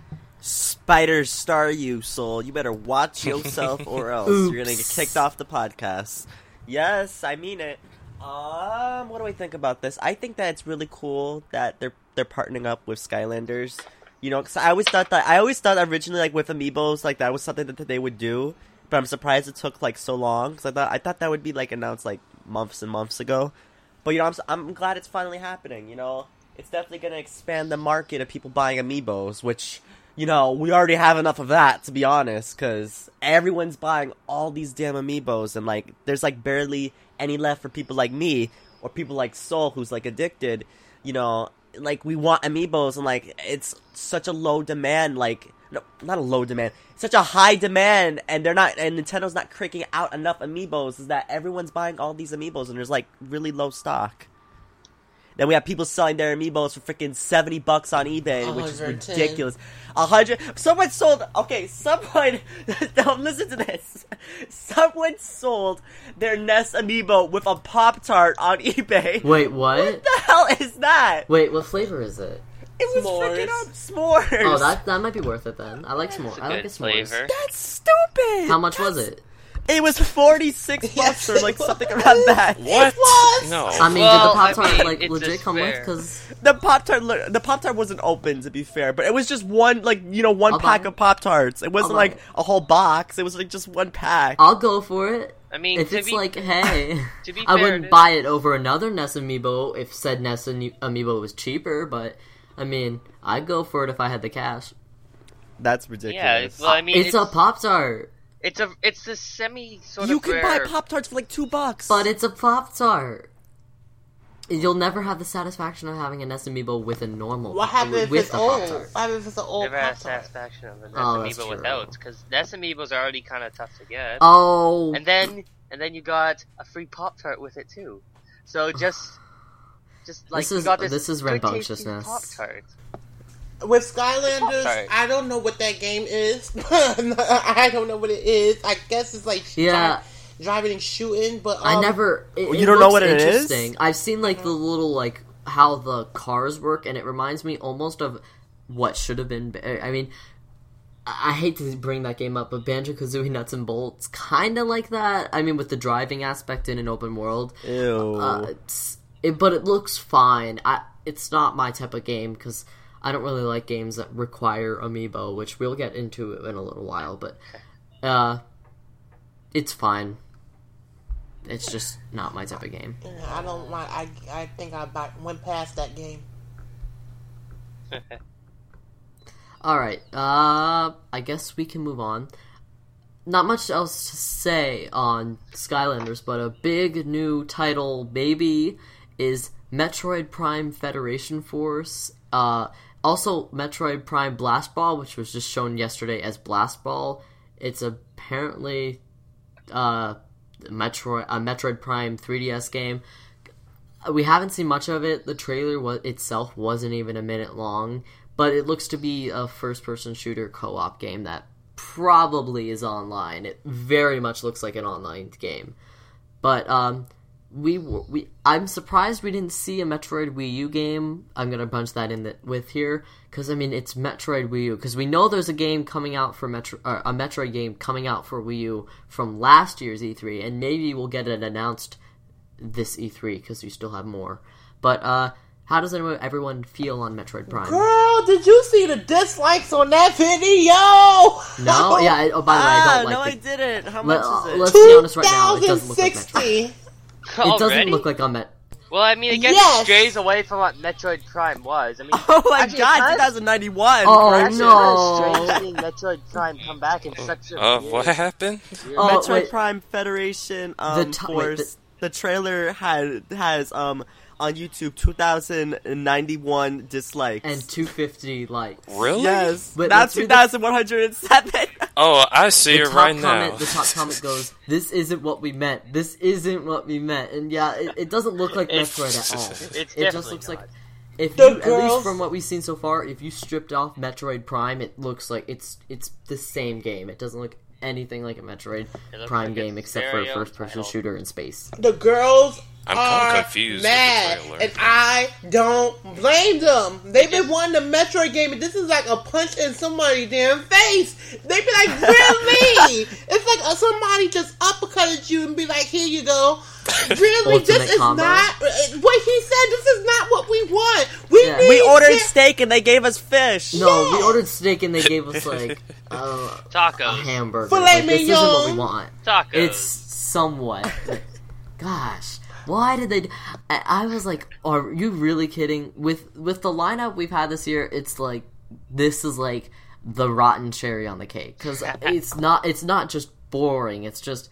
Speaker 2: Spider star you, Soul. You better watch yourself or else you're gonna get kicked off the podcast. Yes, I mean it. What do I think about this? I think that it's really cool that they're partnering up with Skylanders. You know, cause I always thought originally, like, with amiibos, like, that was something that they would do. But I'm surprised it took, like, so long. Cause I thought that would be, like, announced, like, months and months ago. But, you know, I'm glad it's finally happening, you know? It's definitely gonna expand the market of people buying amiibos, which, you know, we already have enough of that, to be honest, because everyone's buying all these damn amiibos, and, like, there's, like, barely any left for people like me, or people like Soul, who's, like, addicted, you know, like, we want amiibos, and, like, it's such a low demand, like, no, not a low demand, such a high demand, and Nintendo's not cranking out enough amiibos, is that everyone's buying all these amiibos, and there's, like, really low stock. Then we have people selling their amiibos for freaking $70 on eBay, which is
Speaker 3: 110.
Speaker 2: ridiculous. 100. Someone sold. Okay, someone. Don't listen to this. Someone sold their NES amiibo with a Pop-Tart on eBay.
Speaker 1: Wait, what?
Speaker 2: What the hell is that?
Speaker 1: Wait, what flavor is it?
Speaker 2: It was freaking s'mores.
Speaker 1: Oh, that might be worth it then. I like s'mores. I like a
Speaker 6: Good
Speaker 1: s'mores.
Speaker 6: flavor.
Speaker 2: That's stupid.
Speaker 1: How much was it?
Speaker 2: It was $46
Speaker 3: Yes,
Speaker 2: or like
Speaker 3: it
Speaker 2: something
Speaker 3: was.
Speaker 2: around that.
Speaker 4: What?
Speaker 3: was.
Speaker 4: No.
Speaker 1: I mean,
Speaker 6: Well,
Speaker 1: did the Pop-Tart,
Speaker 6: I mean,
Speaker 1: like,
Speaker 6: it's
Speaker 1: legit
Speaker 6: a
Speaker 1: come with?
Speaker 6: square.
Speaker 1: Because
Speaker 2: The Pop-Tart wasn't open, to be fair, but it was just one, like, you know, one
Speaker 1: I'll
Speaker 2: pack
Speaker 1: buy
Speaker 2: of Pop-Tarts. It wasn't
Speaker 1: I'll buy
Speaker 2: like
Speaker 1: it.
Speaker 2: a whole box. It was like just one pack.
Speaker 1: I'll go for it.
Speaker 6: I mean,
Speaker 1: If
Speaker 6: to
Speaker 1: it's
Speaker 6: be,
Speaker 1: like, hey,
Speaker 6: to be
Speaker 1: I
Speaker 6: fair,
Speaker 1: wouldn't
Speaker 6: it is-
Speaker 1: buy it over another NES amiibo if said NES amiibo was cheaper, but, I mean, I'd go for it if I had the cash.
Speaker 2: That's
Speaker 6: Yeah,
Speaker 2: ridiculous.
Speaker 6: well, I mean,
Speaker 1: It's a Pop-Tart,
Speaker 6: it's a semi sort
Speaker 2: You
Speaker 6: of
Speaker 2: can
Speaker 6: rare.
Speaker 2: buy Pop-Tarts for like $2.
Speaker 1: but it's a Pop-Tart. You'll never have the satisfaction of having a NES amiibo with a normal
Speaker 3: What happens if
Speaker 1: with
Speaker 3: it's
Speaker 1: the
Speaker 3: old?
Speaker 1: Pop-Tart.
Speaker 3: What happens if it's an old
Speaker 6: Never had
Speaker 3: Pop-Tart?
Speaker 6: satisfaction of a NES
Speaker 1: Oh, that's
Speaker 6: amiibo
Speaker 1: true.
Speaker 6: without, because NES amiibos are already kind of tough to get.
Speaker 1: Oh,
Speaker 6: And then you got a free Pop Tart with it too. So just like
Speaker 1: This
Speaker 6: you
Speaker 1: is-
Speaker 6: got this
Speaker 1: this is
Speaker 6: good
Speaker 1: rambunctiousness.
Speaker 6: Pop Tart.
Speaker 3: With Skylanders,
Speaker 6: Pop-Tart.
Speaker 3: I don't know what that game is. I don't know what it is. I guess it's like
Speaker 1: Yeah.
Speaker 3: driving and shooting, but
Speaker 1: I never. It,
Speaker 2: You don't know
Speaker 1: looks
Speaker 2: what it is?
Speaker 1: interesting. I've seen like the little like how the cars work, and it reminds me almost of what should have been. I mean, I hate to bring that game up, but Banjo-Kazooie Nuts and Bolts kind of like that. I mean, with the driving aspect in an open world.
Speaker 2: Ew.
Speaker 1: But it looks fine. It's not my type of game because I don't really like games that require amiibo, which we'll get into in a little while. But it's fine. It's just not my type of game.
Speaker 3: I don't want. I think I went past that game.
Speaker 1: All right. I guess we can move on. Not much else to say on Skylanders, but a big new title, maybe, is Metroid Prime Federation Force. Also, Metroid Prime Blast Ball, which was just shown yesterday as Blast Ball. It's apparently a Metroid Prime 3DS game. We haven't seen much of it. The trailer itself wasn't even a minute long, but it looks to be a first-person shooter co-op game that probably is online. It very much looks like an online game. But I'm surprised we didn't see a Metroid Wii U game. I'm gonna bunch that in with here because I mean it's Metroid Wii U because we know there's a game coming out for a Metroid game coming out for Wii U from last year's E3, and maybe we'll get it announced this E3 because we still have more. But how does everyone feel on Metroid Prime?
Speaker 3: Girl, did you see the dislikes on that video?
Speaker 1: No, yeah. Oh, by the way, I don't
Speaker 2: no,
Speaker 1: like.
Speaker 2: I didn't. How much is it?
Speaker 1: Let's be honest right now. It doesn't look like Metroid.
Speaker 3: 2060.
Speaker 1: It doesn't look like on Met.
Speaker 6: Well, I mean, it gets
Speaker 3: Yes.
Speaker 6: strays away from what Metroid Prime was. I mean,
Speaker 2: Oh my
Speaker 6: actually,
Speaker 2: god,
Speaker 6: it's
Speaker 2: 2091.
Speaker 1: Oh,
Speaker 2: correct?
Speaker 6: actually
Speaker 1: no.
Speaker 6: kind of strange seeing Metroid Prime come back in such a
Speaker 4: What happened?
Speaker 1: Oh,
Speaker 2: Metroid
Speaker 1: wait.
Speaker 2: Prime Federation
Speaker 1: The ti- wait,
Speaker 2: Force. The trailer has on YouTube, 2,091 dislikes.
Speaker 1: And 250 likes.
Speaker 4: Really?
Speaker 2: Yes,
Speaker 1: But
Speaker 2: not
Speaker 1: let's read
Speaker 2: 2,107.
Speaker 4: Oh, I see
Speaker 1: The
Speaker 4: it
Speaker 1: top
Speaker 4: right
Speaker 1: comment,
Speaker 4: now.
Speaker 1: the top comment goes, "This isn't what we meant. This isn't what we meant." And yeah, it doesn't look like Metroid at all.
Speaker 6: It's
Speaker 1: It just
Speaker 6: definitely
Speaker 1: looks
Speaker 6: not.
Speaker 1: like if
Speaker 3: The
Speaker 1: you, at
Speaker 3: girls-
Speaker 1: least from what we've seen so far, if you stripped off Metroid Prime, it looks like it's the same game. It doesn't look anything like a Metroid
Speaker 6: It looks
Speaker 1: Prime
Speaker 6: like
Speaker 1: game
Speaker 6: it's
Speaker 1: except for a
Speaker 6: stereo
Speaker 1: first-person
Speaker 6: title.
Speaker 1: shooter in space.
Speaker 3: The girls
Speaker 4: I'm kinda
Speaker 3: are
Speaker 4: confused with the
Speaker 3: mad,
Speaker 4: trailer.
Speaker 3: and I don't blame them. They've been wanting a Metroid game, and this is like a punch in somebody's damn face. They be like, really? It's like somebody just uppercutted you and be like, here you go. Really?
Speaker 1: Ultimate
Speaker 3: This is
Speaker 1: combo.
Speaker 3: not what he said. This is not what we want. We
Speaker 1: Yeah.
Speaker 3: need
Speaker 2: We ordered
Speaker 3: to-
Speaker 2: steak and they gave us fish.
Speaker 1: No, we
Speaker 3: Yeah.
Speaker 1: ordered steak and they gave us like a
Speaker 6: Tacos.
Speaker 1: hamburger.
Speaker 3: Filet
Speaker 1: Like, this isn't what we
Speaker 3: mignon.
Speaker 1: want.
Speaker 6: Tacos.
Speaker 1: It's somewhat. Gosh, why did they? I was like, are you really kidding? With the lineup we've had this year, it's like this is like the rotten cherry on the cake because it's not just boring. It's just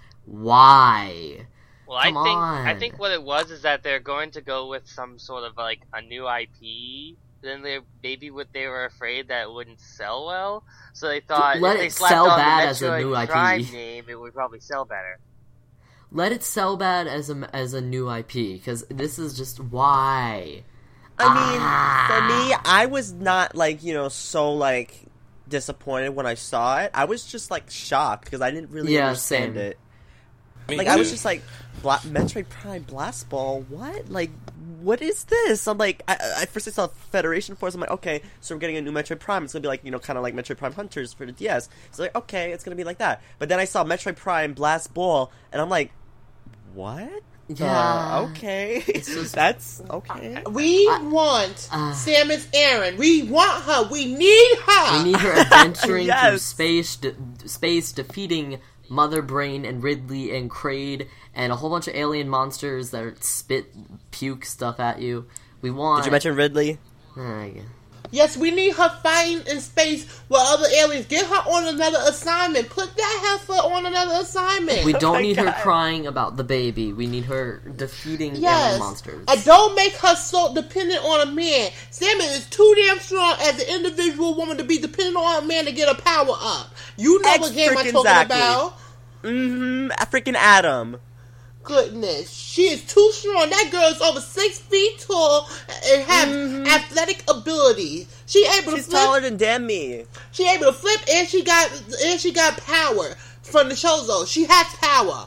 Speaker 1: why.
Speaker 6: Well,
Speaker 1: Come
Speaker 6: I
Speaker 1: on.
Speaker 6: think what it was is that they're going to go with some sort of like a new IP. Then they were afraid that it wouldn't sell well, so they thought
Speaker 1: Let
Speaker 6: if they
Speaker 1: it
Speaker 6: slapped
Speaker 1: sell
Speaker 6: on
Speaker 1: bad
Speaker 6: the
Speaker 1: as a
Speaker 6: Metroid
Speaker 1: new IP.
Speaker 6: Prime name, it would probably sell better.
Speaker 1: Let it sell bad as a new IP because this is just why.
Speaker 2: I mean, for me, I was not so disappointed when I saw it. I was just shocked because I didn't really understand
Speaker 1: same.
Speaker 2: it.
Speaker 4: Me
Speaker 2: I was
Speaker 4: too.
Speaker 2: just like, Metroid Prime Blast Ball, what? What is this? I'm like, I first I saw Federation Force, I'm like, okay, so we're getting a new Metroid Prime. It's gonna be like, kind of like Metroid Prime Hunters for the DS. It's like, okay, it's gonna be like that. But then I saw Metroid Prime Blast Ball, and I'm like, what?
Speaker 1: Yeah.
Speaker 2: Okay.
Speaker 1: just-
Speaker 2: That's okay.
Speaker 3: We want Samus Aran. We want her. We need her.
Speaker 1: We need her adventuring through
Speaker 2: Yes.
Speaker 1: space, defeating Mother Brain and Ridley and Kraid and a whole bunch of alien monsters that spit puke stuff at you. We want.
Speaker 2: Did you mention Ridley?
Speaker 3: Yes, we need her fighting in space with other aliens. Get her on another assignment. Put that heifer on another assignment.
Speaker 1: We don't
Speaker 2: my
Speaker 1: need her
Speaker 2: God.
Speaker 1: crying about the baby. We need her defeating
Speaker 3: Yes.
Speaker 1: alien monsters.
Speaker 3: And don't make her so dependent on a man. Samus is too damn strong as an individual woman to be dependent on a man to get her power up. You know what game I'm talking
Speaker 2: Exactly.
Speaker 3: about.
Speaker 2: Mm-hmm. Freaking Adam.
Speaker 3: Goodness, she is too strong. That girl is over 6 feet tall and have athletic ability. She able to
Speaker 2: She's
Speaker 3: flip.
Speaker 2: taller than Demi.
Speaker 3: She able to flip, and she got power from the Chozo. She has power.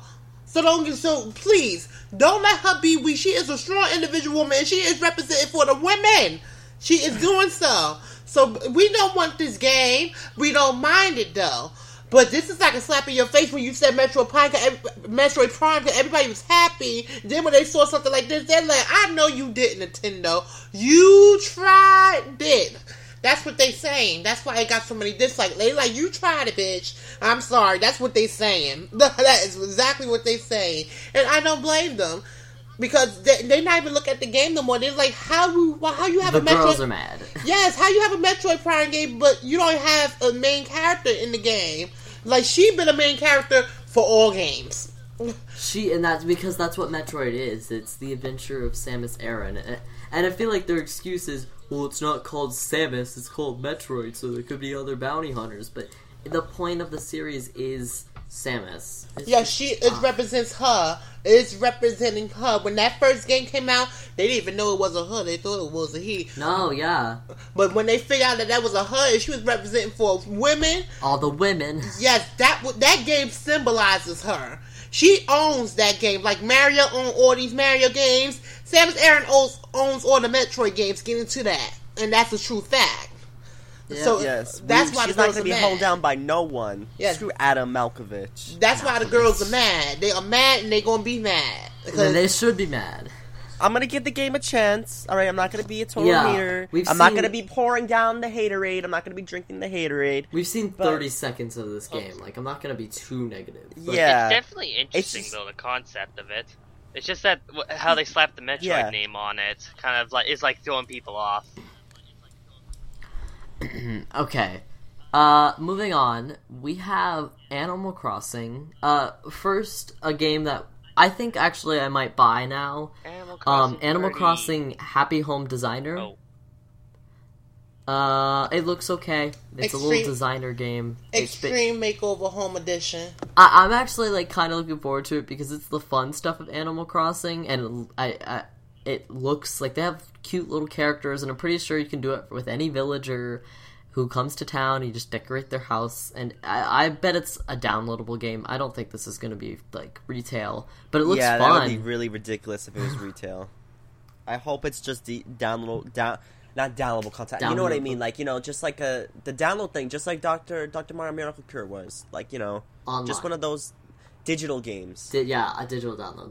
Speaker 3: So please don't let her be weak. She is a strong individual woman, and she is represented for the women. She is doing so. So we don't want this game. We don't mind it though. But this is like a slap in your face when you said Metroid Prime, because everybody was happy. Then when they saw something like this, they're like, I know you did, Nintendo. You tried it. That's what they saying. That's why it got so many dislikes. They like, you tried it, bitch. I'm sorry. That's what they saying. That is exactly what they saying. And I don't blame them. Because they not even look at the game no more. They're like, how you have
Speaker 1: The
Speaker 3: a Metroid...
Speaker 1: girls are mad.
Speaker 3: Yes, how you have a Metroid Prime game, but you don't have a main character in the game? Like, she been a main character for all games.
Speaker 1: And that's because that's what Metroid is. It's the adventure of Samus Aran. And I feel like their excuse is, well, it's not called Samus, it's called Metroid, so there could be other bounty hunters. But the point of the series is Samus.
Speaker 3: It represents her. It's representing her. When that first game came out, they didn't even know it was a her. They thought it was a he.
Speaker 1: No, yeah.
Speaker 3: But when they figured out that was a her, and she was representing for women,
Speaker 1: All the women.
Speaker 3: yes, that game symbolizes her. She owns that game. Like Mario owns all these Mario games. Samus Aran owns all the Metroid games. Get into that. And that's a true fact. So
Speaker 2: Yes.
Speaker 3: that's why
Speaker 2: she's
Speaker 3: the
Speaker 2: not
Speaker 3: girls
Speaker 2: going to
Speaker 3: are
Speaker 2: be
Speaker 3: mad.
Speaker 2: held down by no one.
Speaker 3: Yes.
Speaker 2: Screw Adam Malkovich.
Speaker 3: That's why the girls are mad. They are mad and they're going to be mad.
Speaker 1: Then they should be mad.
Speaker 2: I'm going to give the game a chance. Alright, I'm not going to be a total
Speaker 1: Yeah,
Speaker 2: hater.
Speaker 1: we've
Speaker 2: I'm not
Speaker 1: seen-
Speaker 2: going to be pouring down the haterade. I'm not going to be drinking the haterade.
Speaker 1: We've seen 30 seconds of this game. Like, I'm not gonna be too negative. But
Speaker 2: Yeah.
Speaker 6: It's definitely interesting,
Speaker 2: just-
Speaker 6: though, the concept of it. It's just that how they slapped the Metroid
Speaker 2: Yeah.
Speaker 6: name on it kind of is like throwing people off.
Speaker 1: Okay. Moving on, we have Animal Crossing. First, a game that I think actually I might buy now. Animal
Speaker 6: Party.
Speaker 1: Crossing Happy Home Designer. It looks okay. It's a little designer game.
Speaker 3: Extreme Makeover Home Edition.
Speaker 1: I'm actually like kind of looking forward to it because it's the fun stuff of Animal Crossing, and it looks like they have cute little characters, and I'm pretty sure you can do it with any villager who comes to town. You just decorate their house, and I bet it's a downloadable game. I don't think this is going to be like retail, but it looks fun.
Speaker 2: Yeah, that would be really ridiculous if it was retail. I hope it's just not downloadable content. You know what I mean? Like, just like the download thing, just like Dr. Mario Miracle Cure was. Like,
Speaker 1: Online.
Speaker 2: Just one of those digital games.
Speaker 1: A digital download.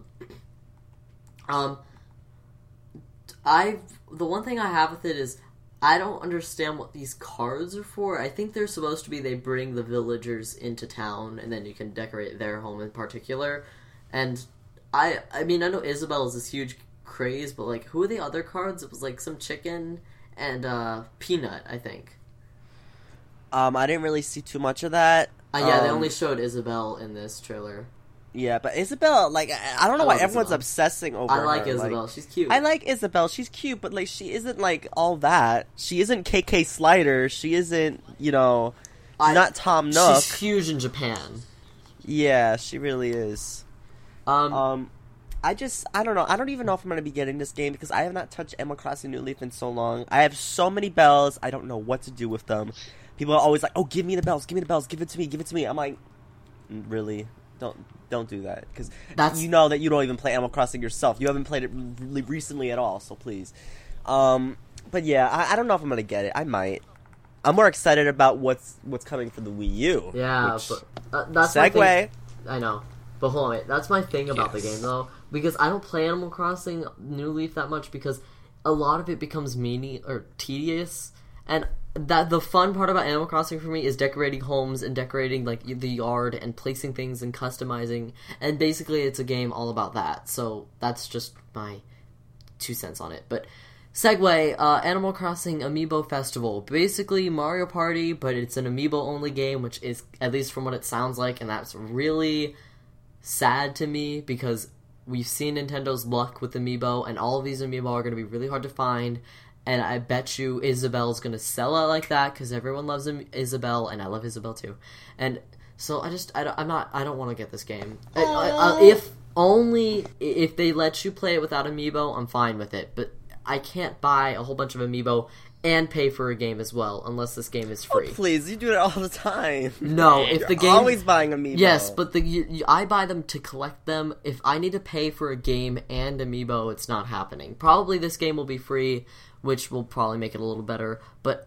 Speaker 1: The one thing I have with it is I don't understand what these cards are for. I think they're supposed to be they bring the villagers into town, and then you can decorate their home in particular. And I mean, I know Isabelle is this huge craze, but like, who are the other cards? It was like some chicken and Peanut, I think.
Speaker 2: I didn't really see too much of that.
Speaker 1: Yeah, they only showed Isabelle in this trailer.
Speaker 2: Yeah, but Isabelle, like, I don't know why everyone's obsessing over her.
Speaker 1: I like Isabelle.
Speaker 2: Like,
Speaker 1: she's cute.
Speaker 2: I like Isabelle. She's cute, but, like, she isn't, like, all that. She isn't KK Slider. She isn't, not Tom Nook.
Speaker 1: She's huge in Japan.
Speaker 2: Yeah, she really is. I don't know. I don't even know if I'm going to be getting this game because I have not touched Animal Crossing New Leaf in so long. I have so many bells. I don't know what to do with them. People are always like, "Oh, give me the bells. Give me the bells. Give it to me. Give it to me." I'm like, really? Don't do that because you know that you don't even play Animal Crossing yourself. You haven't played it really recently at all, so please. But yeah, I don't know if I'm gonna get it. I might. I'm more excited about what's coming for the Wii U.
Speaker 1: Yeah,
Speaker 2: which,
Speaker 1: but that's
Speaker 2: segue.
Speaker 1: My thing. I know, but hold on, wait. That's my thing about the game though, because I don't play Animal Crossing New Leaf that much because a lot of it becomes tedious, and that the fun part about Animal Crossing for me is decorating homes and decorating like the yard and placing things and customizing, and basically it's a game all about that. So that's just my 2 cents on it. But segue, Animal Crossing Amiibo Festival, basically Mario Party, but it's an Amiibo only game, which is at least from what it sounds like, and that's really sad to me because we've seen Nintendo's luck with Amiibo, and all of these Amiibo are going to be really hard to find. And I bet you Isabelle's gonna sell out like that because everyone loves Isabelle, and I love Isabelle too. And so I don't want to get this game. If they let you play it without Amiibo, I'm fine with it. But I can't buy a whole bunch of Amiibo and pay for a game as well unless this game is free.
Speaker 2: Oh, please, you do it all the time.
Speaker 1: No, if the game
Speaker 2: always buying Amiibo.
Speaker 1: Yes, but I buy them to collect them. If I need to pay for a game and Amiibo, it's not happening. Probably this game will be free, which will probably make it a little better. But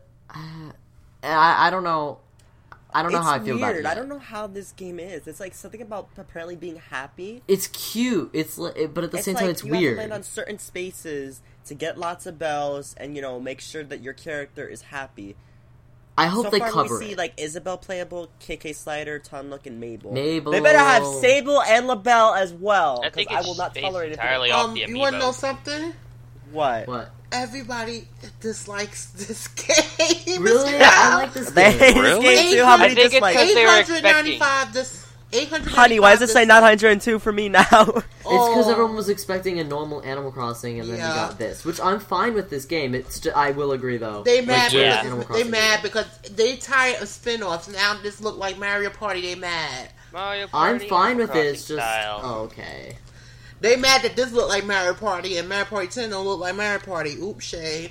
Speaker 1: I don't know. I don't know how I feel about it yet.
Speaker 2: I don't know how this game is. It's like something about apparently being happy.
Speaker 1: It's cute. But at the same time, it's weird.
Speaker 2: You have to land on certain spaces to get lots of bells and, make sure that your character is happy.
Speaker 1: I hope they cover
Speaker 2: we see,
Speaker 1: it.
Speaker 2: like, Isabelle playable, KK Slider, Tom Nook, and Mabel.
Speaker 1: Mabel.
Speaker 2: They better have Sable and LaBelle as well.
Speaker 6: I think
Speaker 2: I will not tolerate it.
Speaker 6: entirely off the Amiibo.
Speaker 3: You want to know something?
Speaker 2: What?
Speaker 3: Everybody dislikes this game.
Speaker 1: Really? I like this game.
Speaker 2: They hate this game too? How many
Speaker 6: I think it's
Speaker 2: dislikes?
Speaker 6: because they were expecting.
Speaker 3: 895.
Speaker 2: Honey, why does it say 902 for me now?
Speaker 1: It's because everyone was expecting a normal Animal Crossing, and then you got this, which I'm fine with this game. I will agree though.
Speaker 3: They mad
Speaker 1: because
Speaker 3: they tired of spin-offs. Now this look like Mario Party. They mad.
Speaker 6: Mario Party,
Speaker 1: I'm fine
Speaker 6: Animal
Speaker 1: with it. It's
Speaker 6: Crossing
Speaker 1: just
Speaker 6: style.
Speaker 1: okay.
Speaker 3: They mad that this look like Mario Party and Mario Party 10 don't look like Mario Party. Oops, shade.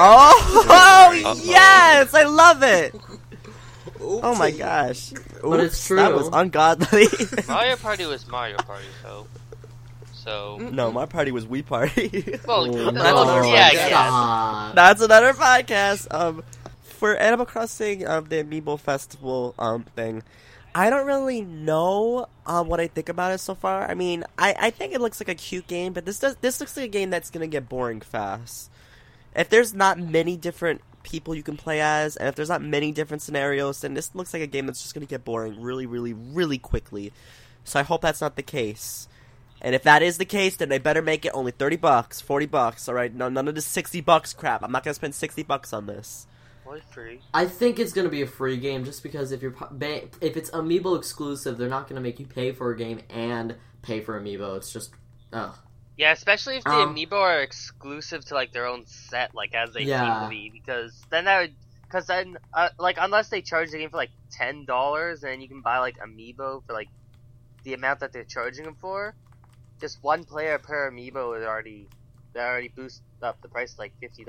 Speaker 2: Oh, yes! I love it! Oh my gosh.
Speaker 1: But it's true.
Speaker 2: That was ungodly.
Speaker 6: Mario Party was Mario Party, though. So
Speaker 2: no, my party was Wii Party.
Speaker 6: well,
Speaker 2: I
Speaker 6: guess.
Speaker 2: That's another podcast. For Animal Crossing, the Amiibo Festival thing, I don't really know what I think about it so far. I mean, I think it looks like a cute game, but this looks like a game that's gonna get boring fast. If there's not many different people you can play as, and if there's not many different scenarios, then this looks like a game that's just gonna get boring really, really, really quickly. So I hope that's not the case. And if that is the case, then they better make it only $30, $40, alright? No, none of this $60 crap. I'm not gonna spend $60 on this.
Speaker 6: Probably free.
Speaker 1: I think it's gonna be a free game just because if it's Amiibo exclusive, they're not gonna make you pay for a game and pay for Amiibo. It's just,
Speaker 6: Yeah, especially if the Amiibo are exclusive to like their own set, like as they seem to be, because then unless they charge the game for like $10, then you can buy like Amiibo for like the amount that they're charging them for. Just one player per Amiibo would already boost up the price to like $50.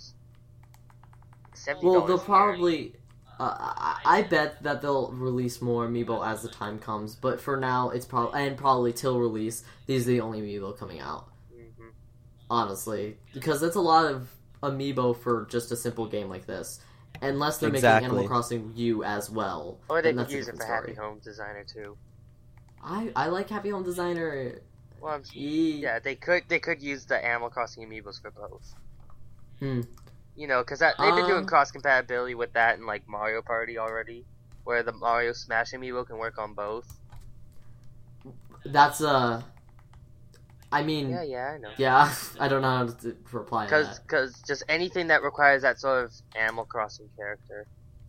Speaker 6: $70.
Speaker 1: well, they'll probably. I bet that they'll release more Amiibo as the time comes, but for now, it's probably till release, these are the only Amiibo coming out.
Speaker 6: Mm-hmm.
Speaker 1: Honestly, because that's a lot of Amiibo for just a simple game like this. Unless they're making
Speaker 2: Exactly.
Speaker 1: Animal Crossing U as well.
Speaker 6: Or they
Speaker 1: then
Speaker 6: could
Speaker 1: that's a
Speaker 6: use it for
Speaker 1: different
Speaker 6: Happy
Speaker 1: story.
Speaker 6: Home Designer too.
Speaker 1: I like Happy Home Designer.
Speaker 6: Well,
Speaker 1: Yeah.
Speaker 6: they could use the Animal Crossing Amiibos for both.
Speaker 1: Hmm.
Speaker 6: You know, because they've been doing cross compatibility with that in like Mario Party already, where the Mario Smash Amiibo can work on both.
Speaker 1: That's I mean,
Speaker 6: Yeah, I know.
Speaker 1: yeah, I don't know how to reply to that.
Speaker 6: Because just anything that requires that sort of Animal Crossing character.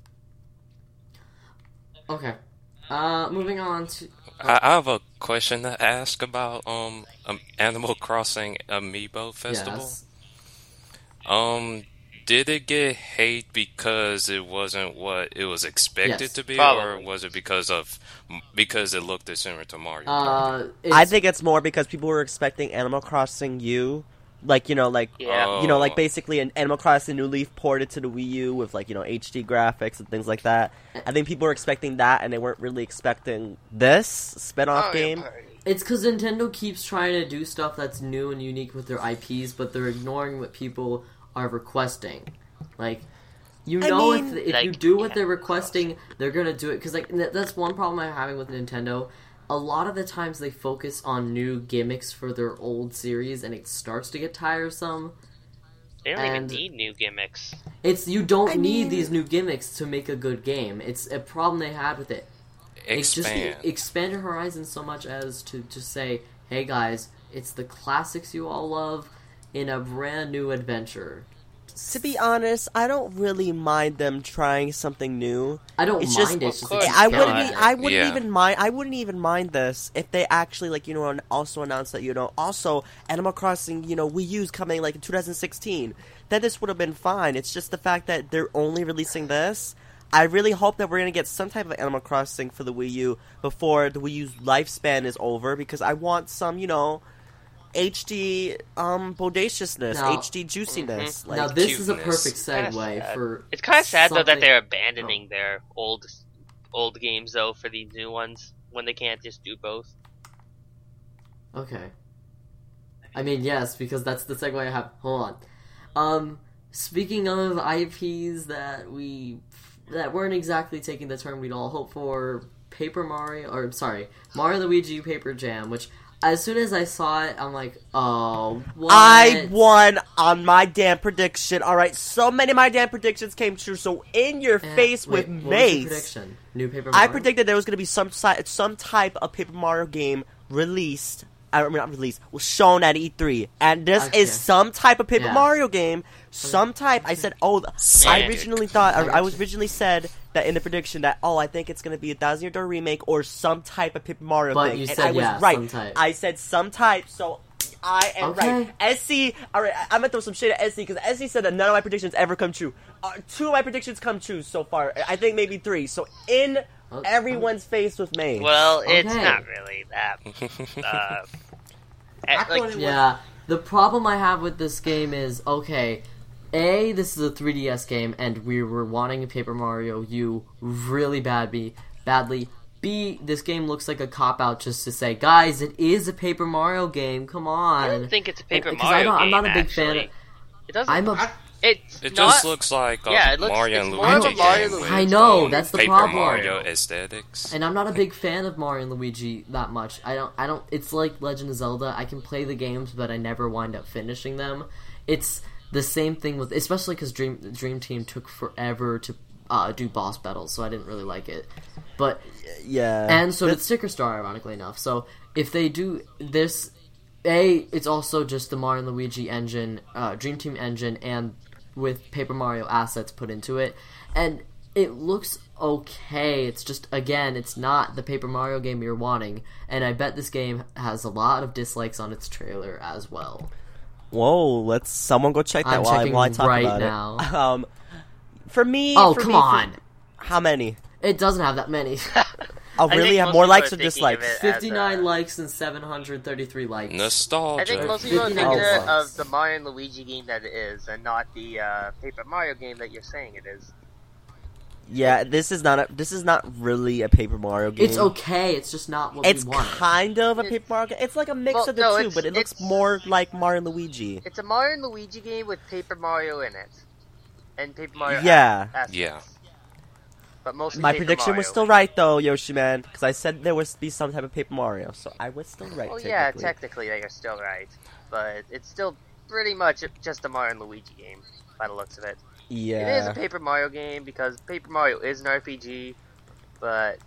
Speaker 1: Okay. Moving on to.
Speaker 4: I have a question to ask about Animal Crossing Amiibo Festival.
Speaker 1: Yes.
Speaker 4: Did it get hate because it wasn't what it was expected
Speaker 1: Yes,
Speaker 4: to be,
Speaker 6: probably.
Speaker 4: or was it because it looked similar to Mario? Party?
Speaker 2: I think it's more because people were expecting Animal Crossing U, like
Speaker 6: Yeah.
Speaker 2: like basically an Animal Crossing New Leaf ported to the Wii U with like HD graphics and things like that. I think people were expecting that, and they weren't really expecting this spin-off game.
Speaker 1: It's because Nintendo keeps trying to do stuff that's new and unique with their IPs, but they're ignoring what people are requesting. Like, if you
Speaker 6: Like,
Speaker 1: do what they're requesting, they're gonna do it. Because like that's one problem I'm having with Nintendo. A lot of the times they focus on new gimmicks for their old series, and it starts to get tiresome.
Speaker 6: They don't even
Speaker 1: And-
Speaker 6: need new gimmicks.
Speaker 1: You don't need these new gimmicks to make a good game. It's a problem they had with it.
Speaker 4: Expand.
Speaker 1: Expand your horizons so much as to just say, hey guys, it's the classics you all love in a brand new adventure.
Speaker 2: To be honest, I don't really mind them trying something new.
Speaker 1: I don't
Speaker 2: It's
Speaker 1: mind
Speaker 2: just-
Speaker 1: it. It's just
Speaker 6: Of course
Speaker 2: I
Speaker 6: not.
Speaker 2: wouldn't
Speaker 4: Yeah.
Speaker 2: even mind. I wouldn't even mind this if they actually also announced that also Animal Crossing Wii U's coming like in 2016. Then this would have been fine. It's just the fact that they're only releasing this. I really hope that we're gonna get some type of Animal Crossing for the Wii U before the Wii U's lifespan is over, because I want some HD bodaciousness,
Speaker 1: Now-
Speaker 2: HD juiciness. Like,
Speaker 1: Now this is a
Speaker 4: cuteness.
Speaker 1: perfect
Speaker 6: Kinda
Speaker 1: segue
Speaker 6: sad.
Speaker 1: for.
Speaker 6: It's kind of sad though that
Speaker 1: something-
Speaker 6: they're abandoning their old games though for these new ones when they can't just do both.
Speaker 1: Okay. I mean, yes, because that's the segue I have. Hold on. Speaking of IPs that weren't exactly taking the turn we'd all hope for, Mario Luigi Paper Jam, which as soon as I saw it, I'm like, oh, what?
Speaker 2: I won on my damn prediction. All right, so many of my damn predictions came true. So in your face
Speaker 1: Wait,
Speaker 2: with
Speaker 1: what was your
Speaker 2: Mace,
Speaker 1: prediction? New Paper Mario?
Speaker 2: I predicted there was going to be some type of Paper Mario game released. I mean, not released. Was shown at E3, and this
Speaker 1: Okay.
Speaker 2: is some type of Paper
Speaker 1: Yeah.
Speaker 2: Mario game. Some type. I said, I
Speaker 4: Sonic.
Speaker 2: originally thought. I was originally said that in the prediction that I think it's going to be a 1,000 Year Door remake or some type of Paper Mario
Speaker 1: But
Speaker 2: thing.
Speaker 1: you
Speaker 2: and
Speaker 1: said,
Speaker 2: I was
Speaker 1: yeah,
Speaker 2: right.
Speaker 1: some type.
Speaker 2: I said some type. So I am
Speaker 1: Okay.
Speaker 2: right. SC, alright, I'm gonna throw some shade at SC because SC said that none of my predictions ever come true. 2 of my predictions come true so far. I think maybe 3. So in everyone's face with me.
Speaker 6: Well, it's
Speaker 1: Okay.
Speaker 6: not really that.
Speaker 3: I thought it was.
Speaker 1: Yeah, the problem I have with this game is, okay, A, this is a 3DS game, and we were wanting a Paper Mario U really badly. B, this game looks like a cop-out just to say, guys, it is a Paper Mario game, come on.
Speaker 6: I don't think it's a Paper
Speaker 1: And- 'cause
Speaker 6: Mario
Speaker 1: I'm
Speaker 6: game.
Speaker 1: not a big fan
Speaker 6: actually.
Speaker 1: of...
Speaker 6: It doesn't.
Speaker 1: I'm a...
Speaker 6: It's
Speaker 4: It
Speaker 6: not,
Speaker 4: just looks like a
Speaker 6: yeah, it looks-
Speaker 4: Mario
Speaker 6: it's
Speaker 4: and
Speaker 6: more of a
Speaker 4: Luigi
Speaker 6: Mario
Speaker 4: game with
Speaker 1: I know, that's the
Speaker 4: Paper
Speaker 1: problem.
Speaker 4: Mario aesthetics.
Speaker 1: And I'm not a big fan of Mario and Luigi that much. I don't. It's like Legend of Zelda. I can play the games, but I never wind up finishing them. It's the same thing with, especially because Dream Team took forever to do boss battles, so I didn't really like it. But
Speaker 2: yeah.
Speaker 1: and so did Sticker Star, ironically enough. So if they do this, it's also just the Mario and Luigi engine, Dream Team engine, and with Paper Mario assets put into it, and it looks okay. It's just, again, it's not the Paper Mario game you're wanting, and I bet this game has a lot of dislikes on its trailer as well.
Speaker 2: Whoa, let's someone go check that
Speaker 1: I'm
Speaker 2: while
Speaker 1: checking
Speaker 2: I talk
Speaker 1: right
Speaker 2: about
Speaker 1: now.
Speaker 2: it. For me,
Speaker 1: Come on!
Speaker 2: How many?
Speaker 1: It doesn't have that many.
Speaker 2: Oh,
Speaker 6: I
Speaker 2: really?
Speaker 6: think
Speaker 2: Have
Speaker 6: most
Speaker 2: more
Speaker 6: people
Speaker 2: likes
Speaker 6: are
Speaker 2: or
Speaker 6: thinking of
Speaker 2: dislikes?
Speaker 6: it
Speaker 1: 59
Speaker 6: as,
Speaker 1: likes and 733 likes.
Speaker 4: Nostalgia.
Speaker 6: I think most people are
Speaker 1: 59
Speaker 6: thinking of
Speaker 1: bucks.
Speaker 6: the Mario and Luigi game that it is, and not the Paper Mario game that you're saying it is.
Speaker 2: Yeah, this is not really a Paper Mario game.
Speaker 1: It's okay, it's just not what
Speaker 2: It's
Speaker 1: we wanted.
Speaker 2: kind of a Paper Mario game. It's like a mix
Speaker 6: Well,
Speaker 2: of the
Speaker 6: no,
Speaker 2: two, but it looks
Speaker 6: it's-
Speaker 2: more like Mario and Luigi.
Speaker 6: It's a Mario and Luigi game with Paper Mario in it, and Paper Mario.
Speaker 2: Yeah.
Speaker 6: aspects.
Speaker 4: Yeah.
Speaker 6: But mostly
Speaker 2: My
Speaker 6: Paper
Speaker 2: prediction was
Speaker 6: Mario.
Speaker 2: still right, though, Yoshi Man, because I said there would be some type of Paper Mario, so I was still right.
Speaker 6: Oh yeah,
Speaker 2: technically.
Speaker 6: technically you're still right, but it's still pretty much just a Mario and Luigi game by the looks of it.
Speaker 2: Yeah.
Speaker 6: It is a Paper Mario game because Paper Mario is an RPG, but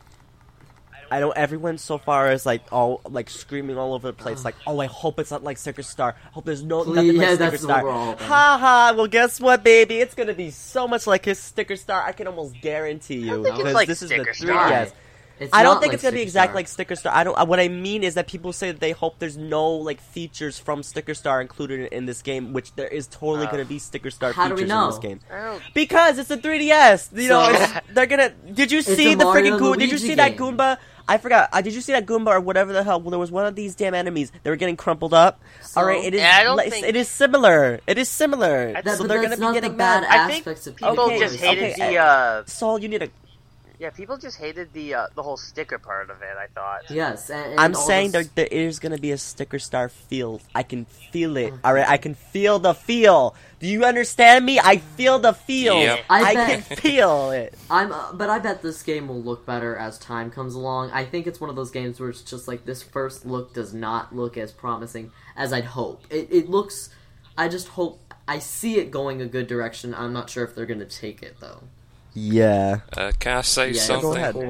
Speaker 2: I know everyone so far is like all like screaming all over the place, like, "Oh, I hope it's not like Sticker Star. I hope there's nothing
Speaker 1: Please,
Speaker 2: like
Speaker 1: yeah,
Speaker 2: Sticker
Speaker 1: that's what
Speaker 2: Star."
Speaker 1: we're all hoping.
Speaker 2: Ha ha! Well, guess what, baby? It's gonna be so much like his Sticker Star. I can almost guarantee you
Speaker 6: think it's
Speaker 2: because
Speaker 6: like
Speaker 2: this is
Speaker 6: Sticker
Speaker 2: the
Speaker 6: Star.
Speaker 2: 3DS.
Speaker 1: It's
Speaker 2: I don't
Speaker 1: not
Speaker 2: think
Speaker 1: like
Speaker 2: it's gonna be
Speaker 1: Sticker
Speaker 2: exact
Speaker 1: Star.
Speaker 2: like Sticker Star. I don't. What I mean is that people say that they hope there's no like features from Sticker Star included in this game, which there is totally gonna be Sticker Star
Speaker 1: How do
Speaker 2: features
Speaker 1: we know?
Speaker 2: in this game.
Speaker 6: I don't.
Speaker 2: Because it's a 3DS. You know,
Speaker 1: So-
Speaker 2: they're gonna. Did you see
Speaker 1: a
Speaker 2: the
Speaker 1: Mario
Speaker 2: freaking Goomba? Did you
Speaker 1: Luigi
Speaker 2: see that
Speaker 1: game.
Speaker 2: Goomba? I forgot. Did you see that Goomba or whatever the hell? Well, there was one of these damn enemies. They were getting crumpled up.
Speaker 1: So-
Speaker 2: All right, it is.
Speaker 6: Yeah, I don't
Speaker 2: like,
Speaker 6: think-
Speaker 2: it is similar. It is similar.
Speaker 6: That-
Speaker 2: so
Speaker 1: but
Speaker 2: they're
Speaker 1: that's
Speaker 2: gonna
Speaker 1: not
Speaker 2: be
Speaker 1: the
Speaker 2: getting
Speaker 1: bad
Speaker 2: mad.
Speaker 6: I think
Speaker 1: aspects of
Speaker 6: People
Speaker 2: Okay,
Speaker 6: just hated
Speaker 2: okay,
Speaker 6: the
Speaker 2: Saul, you need to.
Speaker 6: yeah, people just hated the whole sticker part of it. I thought.
Speaker 1: Yes, and
Speaker 2: I'm
Speaker 1: all
Speaker 2: saying
Speaker 1: this-
Speaker 2: there is gonna be a Sticker Star feel. I can feel it. All right, I can feel the feel. Do you understand me? I feel the feel.
Speaker 4: Yep.
Speaker 1: I
Speaker 2: can
Speaker 1: bet-
Speaker 2: feel it.
Speaker 1: but I bet this game will look better as time comes along. I think it's one of those games where it's just like this first look does not look as promising as I'd hope. It looks. I just hope I see it going a good direction. I'm not sure if they're going to take it though.
Speaker 2: Yeah.
Speaker 4: Can I say
Speaker 1: Yeah,
Speaker 4: something?
Speaker 2: go ahead.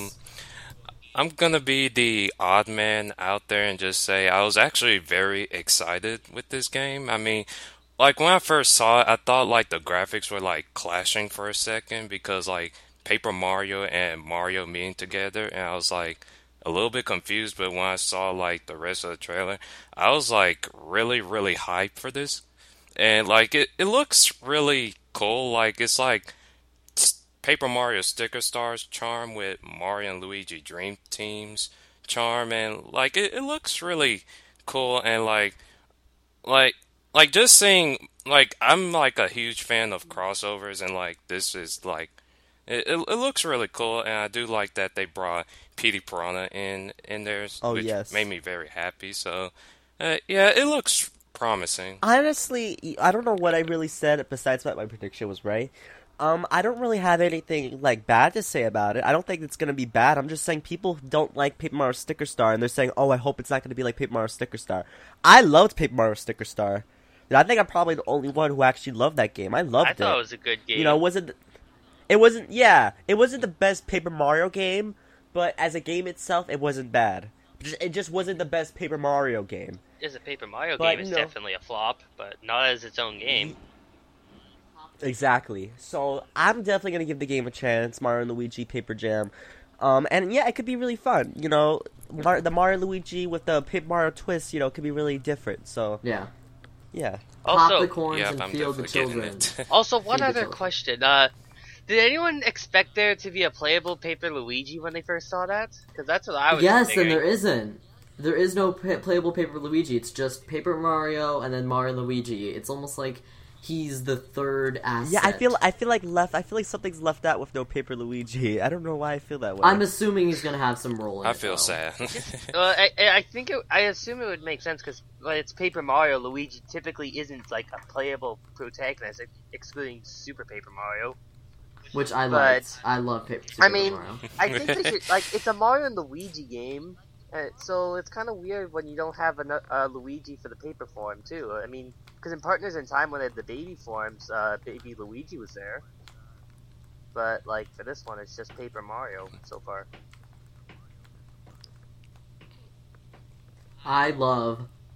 Speaker 4: I'm gonna be the odd man out there and just say I was actually very excited with this game. I mean, like when I first saw it, I thought like the graphics were like clashing for a second because like Paper Mario and Mario being together, and I was like a little bit confused. But when I saw like the rest of the trailer, I was like really, really hyped for this, and like it looks really cool. Like it's like Paper Mario Sticker Stars charm with Mario and Luigi Dream Team's charm, and like it looks really cool, and like just seeing, like I'm like a huge fan of crossovers, and like this is like it looks really cool, and I do like that they brought Petey Piranha in there,
Speaker 2: Oh,
Speaker 4: which
Speaker 2: yes.
Speaker 4: made me very happy. So yeah, it looks promising.
Speaker 2: Honestly, I don't know what I really said besides that my prediction was right. I don't really have anything like bad to say about it. I don't think it's gonna be bad. I'm just saying people don't like Paper Mario Sticker Star, and they're saying, "Oh, I hope it's not gonna be like Paper Mario Sticker Star." I loved Paper Mario Sticker Star. And I think I'm probably the only one who actually loved that game. I loved
Speaker 6: I
Speaker 2: it.
Speaker 6: thought it was a good game.
Speaker 2: You know, it wasn't the best Paper Mario game, but as a game itself, it wasn't bad. It just wasn't the best Paper Mario game.
Speaker 6: as a Paper Mario
Speaker 2: But
Speaker 6: game, it's
Speaker 2: no.
Speaker 6: definitely a flop, but not as its own game.
Speaker 2: Exactly. So I'm definitely gonna give the game a chance. Mario and Luigi Paper Jam, and yeah, it could be really fun. You know, the Mario and Luigi with the Paper Mario twist, you know, could be really different. So
Speaker 1: Yeah.
Speaker 2: yeah.
Speaker 1: Pop the
Speaker 6: Also,
Speaker 1: corns
Speaker 4: Yep,
Speaker 1: and
Speaker 4: I'm
Speaker 1: feel the
Speaker 4: definitely getting
Speaker 1: children.
Speaker 4: it.
Speaker 6: also one
Speaker 1: Feed the
Speaker 6: other
Speaker 1: children.
Speaker 6: question. Did anyone expect there to be a playable Paper Luigi when they first saw that? Because that's what I was
Speaker 1: Yes,
Speaker 6: figuring.
Speaker 1: and there isn't. There is no playable Paper Luigi. It's just Paper Mario and then Mario Luigi. It's almost like he's the third asset.
Speaker 2: Yeah, I feel like something's left out with no Paper Luigi. I don't know why I feel that way.
Speaker 1: I'm assuming he's gonna have some role in
Speaker 4: I
Speaker 1: it.
Speaker 4: feel
Speaker 1: though.
Speaker 4: sad.
Speaker 6: I assume it would make sense because when it's Paper Mario, Luigi typically isn't like a playable protagonist, excluding Super Paper Mario.
Speaker 1: Which I
Speaker 6: But-
Speaker 1: liked. I love Paper Super
Speaker 6: I mean,
Speaker 1: Mario.
Speaker 6: I think they should, like, it's a Mario and Luigi game, so it's kind of weird when you don't have a Luigi for the paper form too. I mean, because in Partners in Time when they had the baby forms, baby Luigi was there. But like for this one, it's just Paper Mario so far.
Speaker 1: I love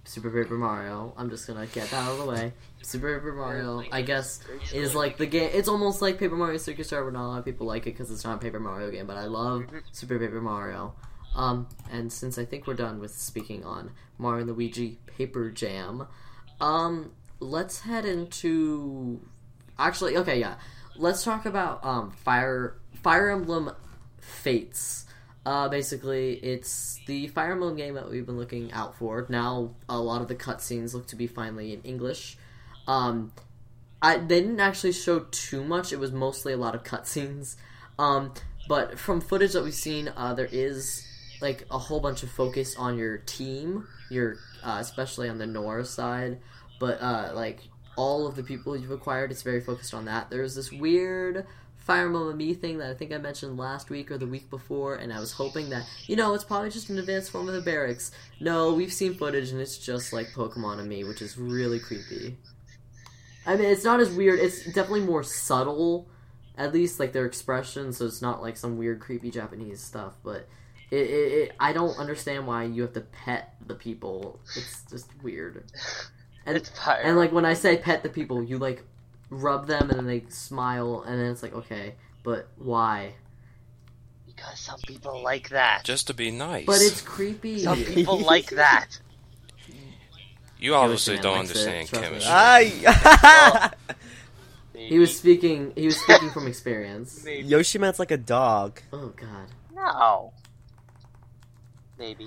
Speaker 1: Super Paper Mario. I'm just gonna get that out of the way. Super Paper Mario, I guess, is like the game. It's almost like Paper Mario Superstar, but not a lot of people like it because it's not a Paper Mario game. But I love Super Paper Mario. And since I think we're done with speaking on Mario and Luigi Paper Jam, let's head into. Actually, okay, yeah. Let's talk about Fire Emblem Fates. Basically, it's the Fire Emblem game that we've been looking out for. Now, a lot of the cutscenes look to be finally in English. They didn't actually show too much. It was mostly a lot of cutscenes. But from footage that we've seen, there is like a whole bunch of focus on your team, especially on the Nora side. But like all of the people you've acquired, it's very focused on that. There's this weird Fire Emblem Me thing that I think I mentioned last week or the week before, and I was hoping that, it's probably just an advanced form of the barracks. No, we've seen footage, and it's just like Pokemon and Me, which is really creepy. I mean, it's not as weird. It's definitely more subtle, at least, like, their expression, so it's not like some weird, creepy Japanese stuff, but I don't understand why you have to pet the people. It's just weird. And,
Speaker 6: It's fire.
Speaker 1: and like, when I say pet the people, you, like, rub them and then they smile, and then it's like, okay, but why?
Speaker 6: Because some people like that.
Speaker 4: Just to be nice.
Speaker 1: But it's creepy.
Speaker 6: Some people like that.
Speaker 4: You obviously
Speaker 1: Yoshi-man
Speaker 4: don't
Speaker 1: likes it,
Speaker 4: understand
Speaker 1: trust me.
Speaker 4: chemistry.
Speaker 1: He was speaking from experience.
Speaker 6: Maybe.
Speaker 2: Yoshiman's like a dog.
Speaker 1: Oh god.
Speaker 6: No. Maybe.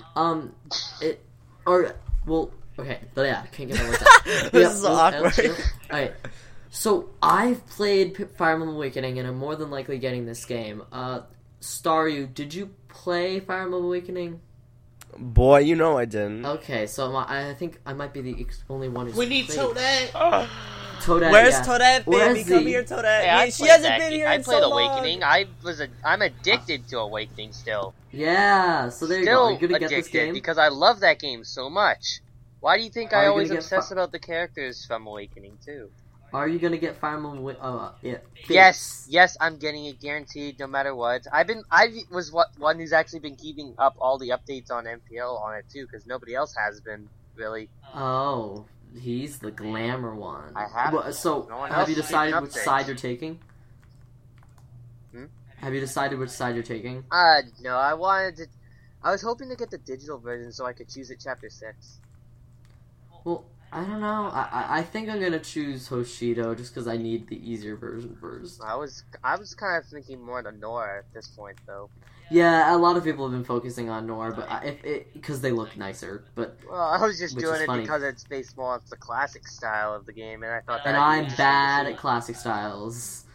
Speaker 1: Okay, but yeah, can't get that worked out.
Speaker 2: This is so awkward.
Speaker 1: Alright, so I've played Fire Emblem Awakening, and I'm more than likely getting this game. Staryu, did you play Fire Emblem Awakening?
Speaker 2: Boy, you know I didn't.
Speaker 1: Okay, so I think I might be the only one who's
Speaker 3: We need
Speaker 1: played.
Speaker 3: Toadette.
Speaker 1: Toadette,
Speaker 2: Where's
Speaker 1: yeah.
Speaker 2: Toadette,
Speaker 1: Where's
Speaker 2: baby? Come
Speaker 1: the-
Speaker 2: here, Toadette.
Speaker 6: Hey, I
Speaker 2: she
Speaker 6: played
Speaker 2: hasn't
Speaker 6: that
Speaker 2: been
Speaker 6: game.
Speaker 2: here
Speaker 6: I
Speaker 2: in
Speaker 6: played
Speaker 2: so
Speaker 6: Awakening.
Speaker 2: long.
Speaker 6: I'm addicted to Awakening still.
Speaker 1: Yeah, so there you go.
Speaker 6: Still
Speaker 1: You're gonna get this
Speaker 6: addicted
Speaker 1: game?
Speaker 6: because I love that game so much. Why do you think
Speaker 1: Are
Speaker 6: I
Speaker 1: you
Speaker 6: always
Speaker 1: gonna get
Speaker 6: obsess about the characters from Awakening too?
Speaker 1: Are you gonna get Fire Emblem?
Speaker 6: Yes, I'm getting it guaranteed no matter what. I was one who's actually been keeping up all the updates on MPL on it too, because nobody else has been really.
Speaker 1: Oh, he's the glamour one.
Speaker 6: I have.
Speaker 1: Well, so,
Speaker 6: No one
Speaker 1: have
Speaker 6: else
Speaker 1: you
Speaker 6: is
Speaker 1: decided
Speaker 6: keeping
Speaker 1: which
Speaker 6: updates.
Speaker 1: side you're taking?
Speaker 6: Hmm?
Speaker 1: Have you decided which side you're taking?
Speaker 6: No, I was hoping to get the digital version so I could choose at Chapter 6.
Speaker 1: Well, I don't know. I think I'm gonna choose Hoshido just because I need the easier version first.
Speaker 6: I was kind of thinking more the Nora at this point though.
Speaker 1: Yeah, a lot of people have been focusing on Nor, but because they look nicer. But
Speaker 6: Well, I was just
Speaker 1: Which
Speaker 6: doing
Speaker 1: is
Speaker 6: it
Speaker 1: funny.
Speaker 6: because it's based more off the classic style of the game, and I thought that.
Speaker 1: and I'm bad at classic styles.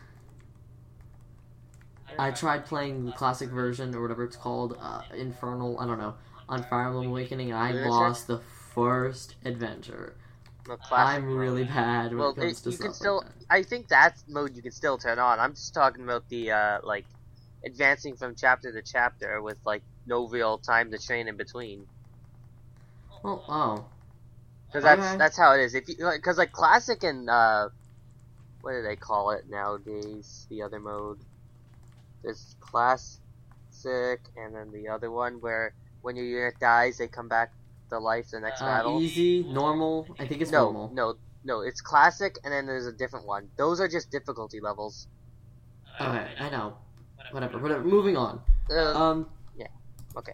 Speaker 1: I tried playing the classic version or whatever it's called, Infernal. I don't know, on Fire Emblem Awakening, and I
Speaker 6: Lunatic?
Speaker 1: lost the first adventure.
Speaker 6: The classic
Speaker 1: I'm really
Speaker 6: mode.
Speaker 1: bad when
Speaker 6: Well,
Speaker 1: it comes to
Speaker 6: you can
Speaker 1: stuff
Speaker 6: still.
Speaker 1: like that.
Speaker 6: I think that mode you can still turn on. I'm just talking about the like advancing from chapter to chapter with like no real time to train in between.
Speaker 1: Well, oh.
Speaker 6: Because
Speaker 1: Okay.
Speaker 6: that's how it is. If you because like classic and what do they call it nowadays? The other mode. There's classic and then the other one where when your unit dies, they come back to life the next battle.
Speaker 1: Easy, normal. I think it's
Speaker 6: No,
Speaker 1: normal.
Speaker 6: no, it's classic and then there's a different one. Those are just difficulty levels.
Speaker 1: Okay, I know. Whatever. Moving on.
Speaker 6: Yeah, okay.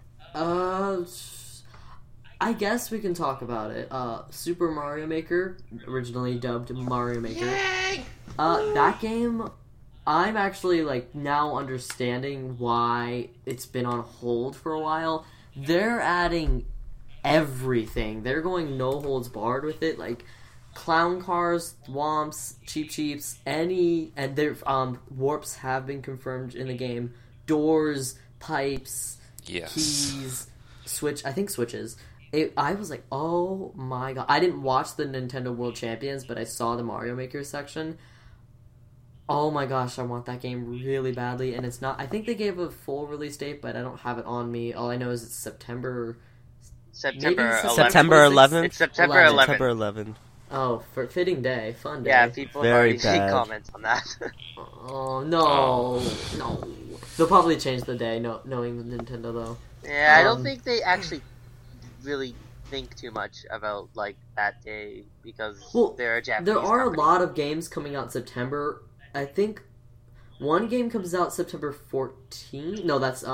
Speaker 1: I guess we can talk about it. Super Mario Maker, originally dubbed Mario Maker.
Speaker 3: Yay!
Speaker 1: That game, I'm actually like now understanding why it's been on hold for a while. They're adding everything. They're going no holds barred with it. Like clown cars, thwomps, cheeps, and their warps have been confirmed in the game. Doors, pipes,
Speaker 4: Yes.
Speaker 1: keys, switches. I was like, oh my god. I didn't watch the Nintendo World Champions, but I saw the Mario Maker section. Oh my gosh, I want that game really badly, and it's not. I think they gave a full release date, but I don't have it on me. All I know is it's September.
Speaker 6: September
Speaker 1: Maybe
Speaker 6: 11th.
Speaker 2: September 11th?
Speaker 6: It's September
Speaker 1: 11th.
Speaker 6: 11th.
Speaker 2: September 11th.
Speaker 1: Oh, for fitting day, fun day.
Speaker 6: Yeah, people have
Speaker 2: Very
Speaker 6: already made
Speaker 2: bad.
Speaker 6: comments on that.
Speaker 1: Oh no. They'll probably change the day, knowing the Nintendo though.
Speaker 6: Yeah, I don't
Speaker 1: Um,
Speaker 6: think they actually really think too much about like that day because
Speaker 1: Well,
Speaker 6: they're a Japanese
Speaker 1: there are
Speaker 6: company.
Speaker 1: a lot of games coming out in September. I think one game comes out September 14th. No, that's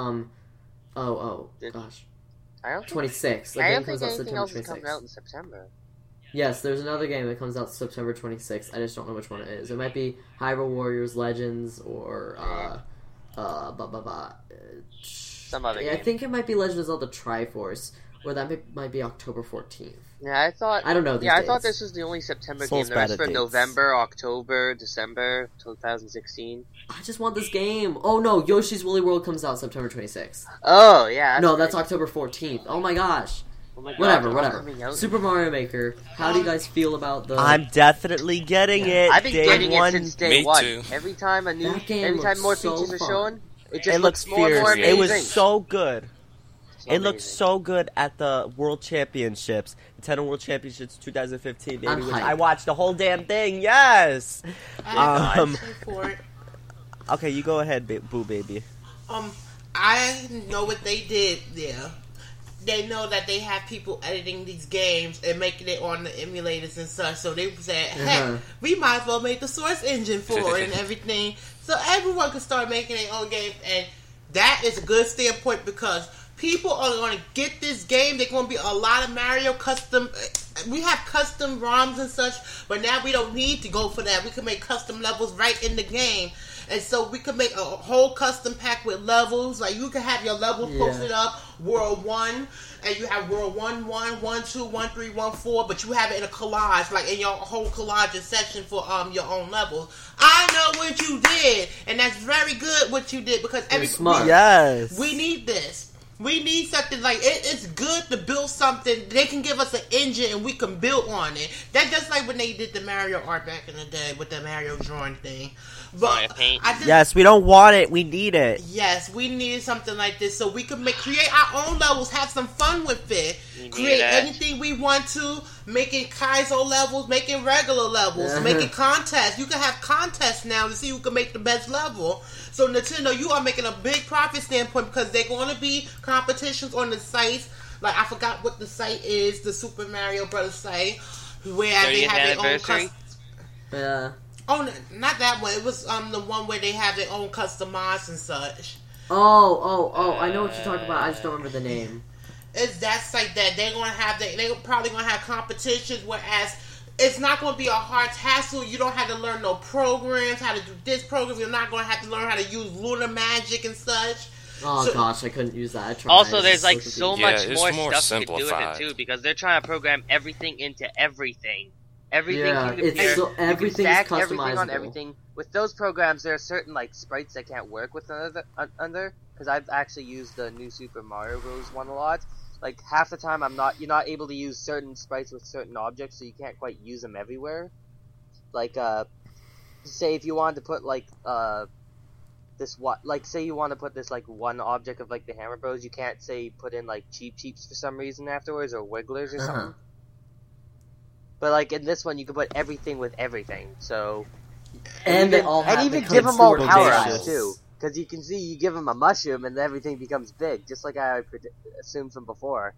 Speaker 1: gosh,
Speaker 6: I don't think,
Speaker 1: 26th. The
Speaker 6: I
Speaker 1: game
Speaker 6: don't
Speaker 1: comes
Speaker 6: think
Speaker 1: out
Speaker 6: anything
Speaker 1: September
Speaker 6: else is coming
Speaker 1: 26th.
Speaker 6: out in September.
Speaker 1: Yes, there's another game that comes out September 26th. I just don't know which one it is. It might be Hyrule Warriors Legends or
Speaker 6: Some other
Speaker 1: I
Speaker 6: game.
Speaker 1: think it might be Legend of Zelda Triforce, or that might be October 14th.
Speaker 6: Yeah, I thought.
Speaker 1: I don't know these
Speaker 6: Yeah, I
Speaker 1: dates.
Speaker 6: thought this was the only September
Speaker 2: Soul's
Speaker 6: game. The rest
Speaker 2: bad
Speaker 6: for
Speaker 2: at dates.
Speaker 6: November, October, December, 2016.
Speaker 1: I just want this game. Oh no, Yoshi's Woolly World comes out September 26th.
Speaker 6: Oh yeah.
Speaker 1: No, that's October 14th. Oh my gosh.
Speaker 6: Oh my God,
Speaker 1: Whatever,
Speaker 6: they're all
Speaker 1: whatever.
Speaker 6: coming out.
Speaker 1: Super Mario Maker. How do you guys feel about the?
Speaker 2: I'm definitely getting it.
Speaker 6: I've been
Speaker 2: day
Speaker 6: getting
Speaker 2: one.
Speaker 6: it since day
Speaker 4: Me
Speaker 6: one.
Speaker 4: too.
Speaker 6: Every time a new,
Speaker 1: That game
Speaker 6: every time
Speaker 1: looks
Speaker 6: more
Speaker 1: so
Speaker 6: features are
Speaker 1: fun.
Speaker 6: shown, it just
Speaker 2: It looks
Speaker 6: more and
Speaker 2: fierce.
Speaker 6: more
Speaker 2: It
Speaker 6: amazing.
Speaker 2: was so good.
Speaker 6: So
Speaker 2: It looked
Speaker 6: amazing.
Speaker 2: so good at the World Championships, Nintendo World Championships 2015, baby.
Speaker 1: I'm
Speaker 2: Which
Speaker 1: hyped.
Speaker 2: I watched the whole damn thing. Yes.
Speaker 3: I'm
Speaker 2: Um,
Speaker 3: excited for it.
Speaker 2: Okay, you go ahead, Boo Baby.
Speaker 3: I know what they did there. They know that they have people editing these games and making it on the emulators and such. So they said, "Heck,
Speaker 1: Uh-huh.
Speaker 3: we might as well make the source engine for it and everything, so everyone can start making their own games." And that is a good standpoint because people are going to get this game. There's going to be a lot of Mario custom. We have custom ROMs and such, but now we don't need to go for that. We can make custom levels right in the game. And so we could make a whole custom pack with levels. Like you can have your levels posted up, World 1, and you have World 1, 1, 1, 2, 1, 3, 1, 4, but you have it in a collage, like in your whole collage section for your own levels. I know what you did, and that's very good what you did because
Speaker 1: smart.
Speaker 2: Yes.
Speaker 3: we need this. We need something like it's good to build something. They can give us an engine and we can build on it. That's just like when they did the Mario art back in the day with the Mario drawing thing.
Speaker 6: Mario
Speaker 3: But
Speaker 6: Paint.
Speaker 3: I just,
Speaker 2: Yes, we don't want it. We need it.
Speaker 3: yes, we need something like this so we can create our own levels, have some fun with it,
Speaker 6: need
Speaker 3: create
Speaker 6: that.
Speaker 3: anything we want to, making Kaizo levels, making regular levels,
Speaker 1: Uh-huh.
Speaker 3: making contests. You can have contests now to see who can make the best level. So Nintendo, you are making a big profit standpoint because they're going to be competitions on the sites. Like I forgot what the site is, the Super Mario Brothers site, where they
Speaker 6: 30th
Speaker 3: have their own.
Speaker 6: anniversary?
Speaker 1: Yeah.
Speaker 3: Oh, not that one. It was the one where they have their own custom mods and such.
Speaker 1: Oh! I know what you're talking about. I just don't remember the name.
Speaker 3: It's that site that they're gonna have. They're probably gonna have competitions. Whereas it's not gonna be a hard hassle. You don't have to learn no programs, how to do this program. You're not gonna have to learn how to use Lunar Magic and such.
Speaker 1: Oh
Speaker 3: So-
Speaker 1: gosh, I couldn't use that. I tried.
Speaker 6: Also,
Speaker 1: It's
Speaker 6: there's like
Speaker 1: confusing.
Speaker 6: so
Speaker 4: Yeah,
Speaker 6: much
Speaker 4: it's
Speaker 6: more
Speaker 4: more
Speaker 6: stuff you can do with it
Speaker 4: simplified.
Speaker 6: too, because they're trying to program everything into everything. Everything
Speaker 1: Yeah,
Speaker 6: can
Speaker 1: it's
Speaker 6: appear.
Speaker 1: so-
Speaker 6: you can
Speaker 1: everything's
Speaker 6: stack everything on
Speaker 1: customizable.
Speaker 6: everything. With those programs, there are certain like sprites that can't work with under. Because I've actually used the new Super Mario Bros. One a lot. Like half the time, you're not able to use certain sprites with certain objects, so you can't quite use them everywhere. Like say if you wanted to put like say you want to put this like one object of like the Hammer Bros, you can't say put in like Cheeps for some reason afterwards or Wigglers or
Speaker 1: Uh-huh.
Speaker 6: something. But like in this one, you can put everything with everything. So
Speaker 1: And they all have
Speaker 6: and
Speaker 1: the
Speaker 6: even give them all
Speaker 1: custom
Speaker 6: power
Speaker 1: visuals.
Speaker 6: ups too, because you can see you give them a mushroom and everything becomes big, just like I assumed from before.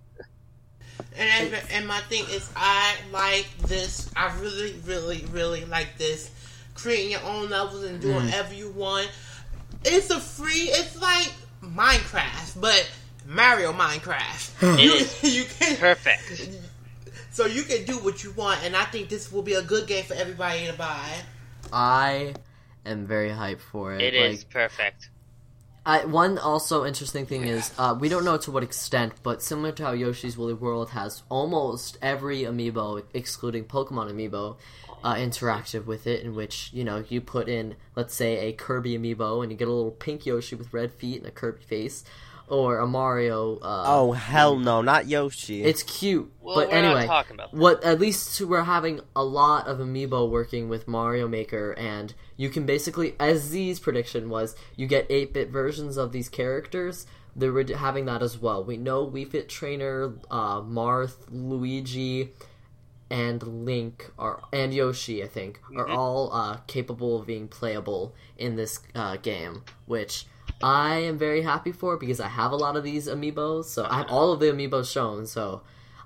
Speaker 3: And my thing is, I like this. I really, really, really like this. Creating your own levels and doing whatever you want. It's it's like Minecraft, but Mario Minecraft.
Speaker 6: It is
Speaker 3: You can
Speaker 6: perfect.
Speaker 3: So you can do what you want, and I think this will be a good game for everybody to buy.
Speaker 1: I am very hyped for it.
Speaker 6: It
Speaker 1: like,
Speaker 6: is perfect.
Speaker 1: One also interesting thing is, we don't know to what extent, but similar to how Yoshi's Woolly World has almost every amiibo, excluding Pokemon amiibo, interactive with it, in which, you know, you put in, let's say, a Kirby amiibo, and you get a little pink Yoshi with red feet and a Kirby face, or a Mario,
Speaker 2: Oh, hell no, not Yoshi.
Speaker 1: It's cute,
Speaker 6: Well,
Speaker 1: but
Speaker 6: we're
Speaker 1: anyway,
Speaker 6: not talking about that.
Speaker 1: what at least we're having a lot of amiibo working with Mario Maker, and you can basically, as Z's prediction was, you get 8-bit versions of these characters. They're having that as well. We know Wii Fit Trainer, Marth, Luigi, and Link and Yoshi, I think, are all capable of being playable in this game, which I am very happy for because I have a lot of these amiibos. So I have all of the amiibos shown. So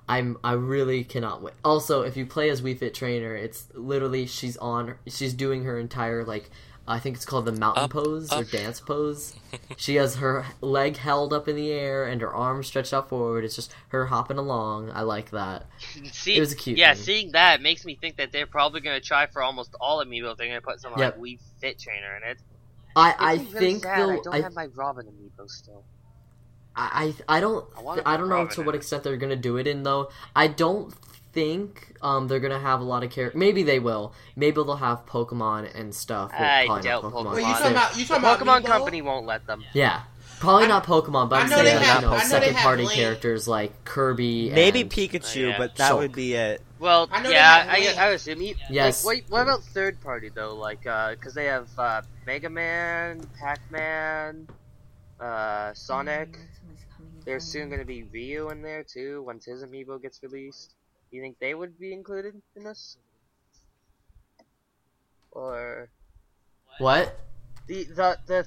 Speaker 1: I really cannot wait. Also, if you play as Wii Fit Trainer, it's literally she's doing her entire like I think it's called the mountain pose or dance pose. She has her leg held up in the air and her arms stretched out forward. It's just her hopping along. I like that. It was a cute thing.
Speaker 6: Seeing that makes me think that they're probably going to try for almost all amiibo. They're going to put something like Wii Fit Trainer in it.
Speaker 1: I think
Speaker 6: I don't have my Robin amiibo still.
Speaker 1: I don't know to what extent they're gonna do it in though. I don't think they're gonna have a lot of characters. Maybe they will. Maybe they'll have Pokemon and stuff.
Speaker 6: I doubt Pokemon.
Speaker 3: Wait, you talking about
Speaker 6: Pokemon
Speaker 3: Amiibo?
Speaker 6: Company won't let them.
Speaker 1: Yeah, probably not Pokemon, but I'm saying second party
Speaker 3: Link.
Speaker 1: characters like Kirby.
Speaker 2: Maybe
Speaker 1: and,
Speaker 2: Pikachu, but that
Speaker 1: Shulk.
Speaker 2: would be it.
Speaker 6: Well,
Speaker 3: I know
Speaker 6: I assume.
Speaker 1: Yes.
Speaker 6: Like, what about third party though? Like, because they have Mega Man, Pac-Man, Sonic. There's soon going to be Ryu in there too once his amiibo gets released. Do you think they would be included in this? Or
Speaker 1: What?
Speaker 6: the